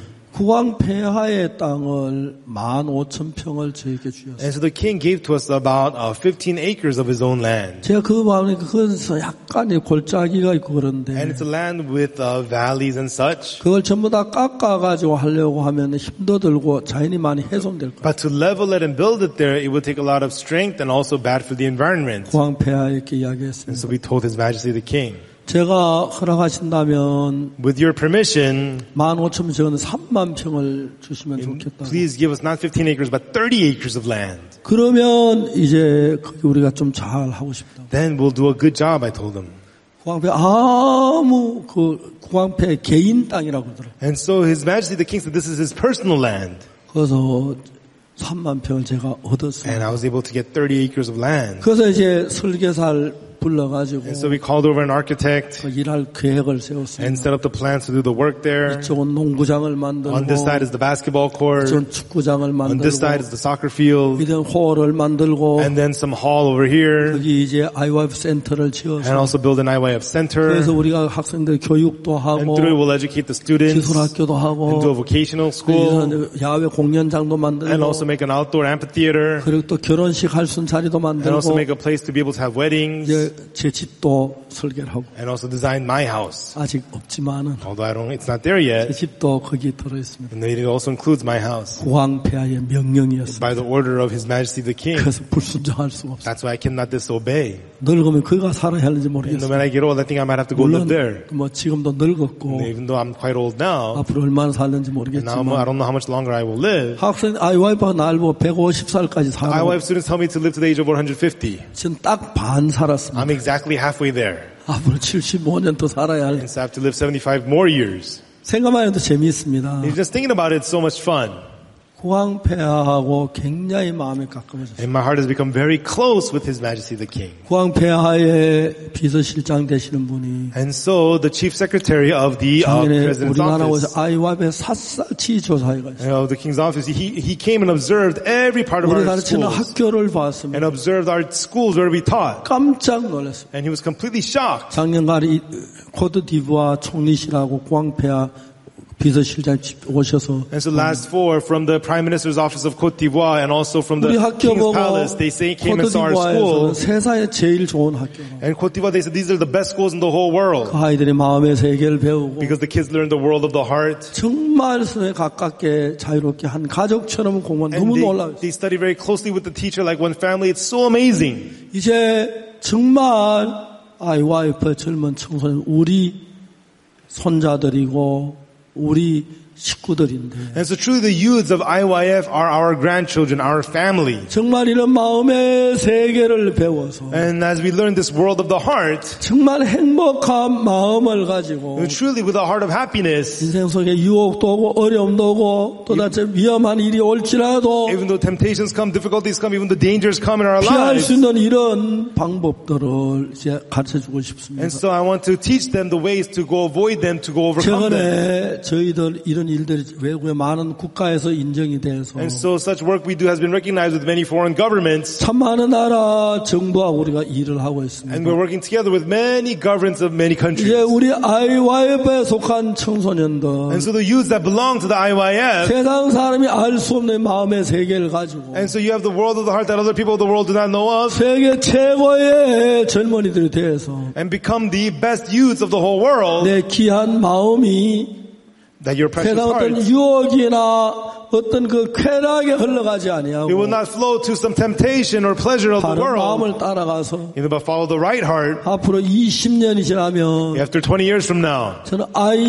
국왕폐하의 땅을 만 오천 평을 저에게 주셨어요. And so the king gave to us about uh, fifteen acres of his own land. 제가 그 마음에 그거서 약간의 골짜기가 있고 그런데 And it's a land with uh, valleys and such. 그걸 전부 다 깎아가지고 하려고 하면 힘도 들고 자연이 많이 훼손될 거예요. But to level it and build it there, it would take a lot of strength and also bad for the environment. 국왕폐하에게 And 이야기했습니다. so we told His Majesty the King, 제가 허락하신다면 with your permission, 만 오천 평, 삼만 평을 주시면 좋겠다고. please give us not fifteen acres, but thirty acres of land. 그러면 이제 거기 우리가 좀 잘 하고 싶다. Then we'll do a good job, I told him. 국왕폐 아무 그 국왕폐 개인 땅이라고 그러더라고요. And so His Majesty the King said this is his personal land. 그래서 삼만 평을 제가 얻었어요. And I was able to get thirty acres of land. 그래서 이제 설계사를 불러가지고 And so we called over an architect 그 일할 계획을 세웠습니다. and set up the plans to do the work there. 이쪽은 농구장을 만들고 On this side is the basketball court. 이쪽은 축구장을 On this side 만들고 is the soccer field. 이런 홀을 만들고 And then some hall over here. 거기 이제 아이와이에프 센터를 And 지어서 also build an I Y F center. 그래서 우리가 학생들 교육도 And 하고 through it we'll educate the students. 기술학교도 하고 And do a vocational school. 그래서 야외 공연장도 And 만들고 also make an outdoor amphitheater. 그리고 또 결혼식 할 수 있는 자리도 And also 만들고 make a place to be able to have weddings. 이제 제 집도 설계를 하고 And also design my house. 아직 없지만은 Although I don't, it's not there 제 yet. 집도 거기 들어있습니다. And it also includes my house. 국왕폐하의 명령이었습니다. By the order of His Majesty the King. 그래서 불순종할 수가 없어요. That's why I cannot disobey. 늙으면 그가 살아야 하는지 And no 모르겠어요. matter I get old, I think I might have to go 물론 live there. 뭐 지금도 늙었고 And even though I'm quite old now, 앞으로 얼마나 살는지 and now I'm- 모르겠지만 I don't know how much longer I will live. 학생 아이와이프가 날 보고 백오십 살까지 I 살고 Y F students tell me to live to the age of one hundred fifty. 지금 딱 반 살았습니다. I'm exactly halfway there. 앞으로 칠십오 년 더 살아야 할 And so I have to live seventy-five more years. 생각만 해도 재미있습니다. And just thinking about it, it's so much fun. 국왕폐하하고 굉장히 마음이 가까워졌어요. And my heart has become very close with His Majesty the King. 국왕폐하의 비서실장 되시는 분이 And so the chief secretary of the uh, 작년에 president's 우리나라 office, 와서 아이와이프의 샅샅이 조사해가 있어요. you know, the king's office, he, he came and observed every part of 우리 our 가르치는 schools 학교를 봤습니다. and observed our schools where we taught. 깜짝 놀랐어요. And he was completely shocked. 작년가리 코트디부아 총리실하고 국왕폐하 비서실장 오셔서 And so last four, from the Prime Minister's office of Cote d'Ivoire and also from the 우리 학교 King's 보고 Palace, they say came and saw our 코트디부아에서는 school. 세상에 제일 좋은 학교라고. And Cote d'Ivoire, they said these are the best schools in the whole 그 world 아이들이 마음의 세계를 배우고 because the kids learn the world of the heart. 정말 손에 가깝게 자유롭게 한 가족처럼 공부한 And 너무 they, 놀라워요. they study very closely with the teacher like one family. It's so amazing. 이제 정말 아이와이프 젊은 청소년 우리 손자들이고 우리 식구들인데 And so truly the youths of I Y F are our grandchildren, our family. 정말 이런 마음의 세계를 배워서 And as we learn this world of the heart, 정말 행복한 마음을 가지고 and truly with a heart of happiness, 인생 속에 유혹도 오고 어려움도 오고 또다시 위험한 일이 올지라도 even though temptations come, difficulties come, even the dangers come in our 피할 lives. 수 있는 이런 방법들을 이제 가르쳐주고 싶습니다. And so I want to teach them the ways to go avoid them, to go overcome them. 최근에 저희들 이런 일들이 외국의 많은 국가에서 인정이 돼서 And so such work we do has been recognized with many foreign governments. 참 많은 나라 정부하고 우리가 일을 하고 있습니다. And we're working together with many governments of many countries. 이제 우리 아이와이프에 속한 청소년들 And so the youths that belong to the I Y F, 세상 사람이 알 수 없는 마음의 세계를 가지고 and so you have the world of the heart that other people of the world do not know of, 세계 최고의 젊은이들이 돼서 and become the best youths of the whole world, 내 귀한 마음이 that your precious 세상 어떤 heart 유혹이나 어떤 그 쾌락에 흘러가지 We will 아니하고 not flow to some temptation or pleasure of the 바른 world, 마음을 따라가서 but follow the right heart. 앞으로 이십 년이 지나면 After twenty years from now, 저는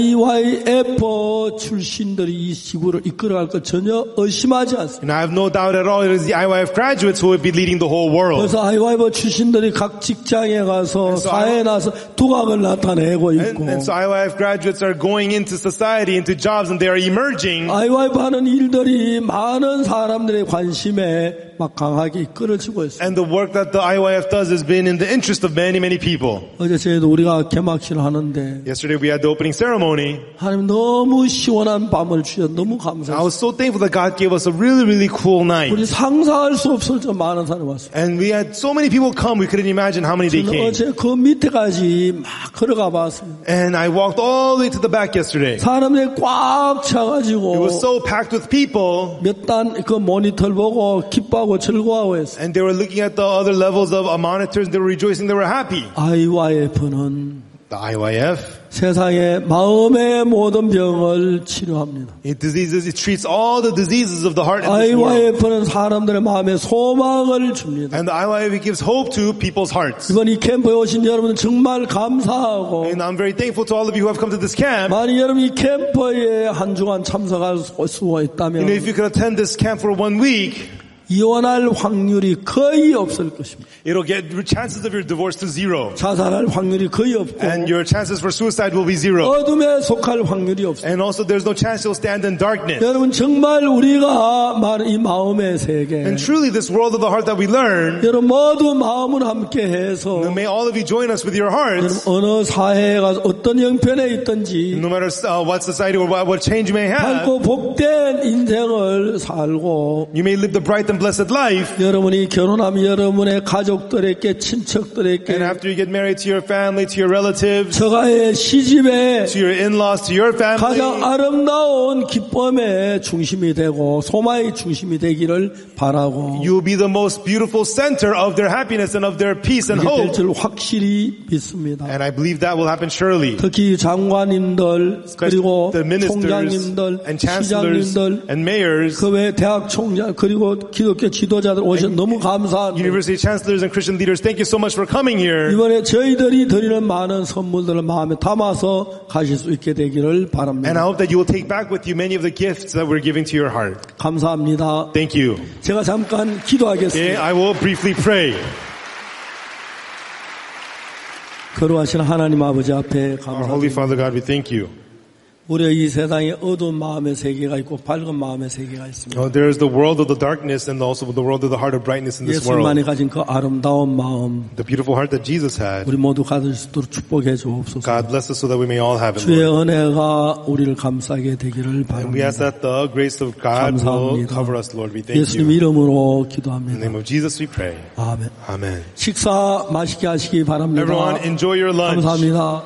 아이와이에프 출신들이 이 지구를 이끌어갈 것 전혀 의심하지 않습니다. and I have no doubt at all it is the I Y F graduates who will be leading the whole world. 그래서 아이와이에프 출신들이 각 직장에 가서 so 사회에 나서 두각을 나타내고 And, 있고 and so I Y F graduates are going into society, into jobs, and they are emerging. 아이와이에프 하는 일들이 많은 사람들의 관심에 막 강하게 이끌어지고 있습니다. And the work that the I Y F does has been in the interest of many, many people. 어제 저희도 우리가 개막식을 하는데 Yesterday we had the opening ceremony. 하나님 너무 시원한 밤을 주셔 너무 I 감사해요. was so thankful that God gave us a really, really cool night. 우리 상상할 수 없을 정 많은 사람이 왔어요. And we had so many people come, we couldn't imagine how many they 저는 came. 어제 그 밑에까지 막 걸어가 봤습니다. And I walked all the way to the back yesterday. 사람들이 꽉 It 차가지고 was so packed with people. 몇 단 그 모니터를 보고 기뻐하고 즐거워하고 했어요. And they were looking at the other levels of uh, monitors, they were rejoicing, they were happy. 아이와이에프는 The I Y F, 세상의 마음의 모든 병을 치료합니다. it diseases, it treats all the diseases of the heart in this world. 아이와이에프는 사람들의 마음에 소망을 줍니다. And the I Y F gives hope to people's hearts. 이번 이 캠프에 오신 여러분 정말 감사하고 And I'm very thankful to all of you who have come to this camp. 만약 여러분 이 캠프에 한 주간 참석할 수 You know, 있다면 if you could attend this camp for one week, 이혼할 확률이 거의 없을 것입니다. it'll get chances of your divorce to zero. 자살할 확률이 거의 없고 And your chances for suicide will be zero. 어둠에 속할 확률이 없습니다. And also there's no chance you'll stand in darkness. 여러분 정말 우리가 말하는 이 마음의 세계 And truly this world of the heart that we learn, 여러분 모두 마음을 함께해서 may all of you join us with your 여러분 hearts, 어느 사회에 가서 어떤 형편에 있든지 no matter uh, what society or what, what change you may have. 밝고 복된 인생을 살고 You may live the bright and blessed life. 여러분이 결혼하면 여러분의 가족들에게 And 친척들에게 after you get married to your family, to your relatives, 처가의 시집에 to your in-laws, to your family, 가장 아름다운 기쁨의 중심이 되고 소망의 중심이 되기를 바라고 you will be the most beautiful center of their happiness and of their peace and 이게 될 hope. 줄 확실히 믿습니다. And I believe that will happen surely. 특히 장관님들 그리고 The ministers 총장님들 and chancellors 시장님들 and mayors, 그 외 대학 총장 그리고 기독교 지도자들 오셔 너무 감사합니다. university chancellors and Christian leaders, thank you so much for coming here. 이번에 저희들이 드리는 많은 선물들을 마음에 담아서 가실 수 있게 되기를 And I 바랍니다. hope that you will take back with you many of the gifts that we're giving to your heart. 감사합니다. Thank you. 제가 잠깐 Okay, 기도하겠습니다. I will briefly pray. 거룩하신 하나님 아버지 앞에 Our Holy 감사드립니다. Father God, we thank you. 우리의 이 세상에 어두운 마음의 세계가 있고 밝은 마음의 세계가 있습니다. Oh, there is the world of the darkness and also the world of the heart of brightness in this world. 예수님만이 가진 그 아름다운 마음 The beautiful heart that Jesus had. 우리 모두 가질 수 있도록 축복해 주옵소서. God bless us so that we may all have it. 주의 Lord. 은혜가 우리를 감싸게 되기를 And we ask 바랍니다. that the grace of God will 감사합니다. cover us, Lord. We thank 예수님 you. 이름으로 In the 기도합니다. name of Jesus we pray. 아멘. Amen. 식사 맛있게 하시기 바랍니다. Everyone enjoy your lunch. 감사합니다.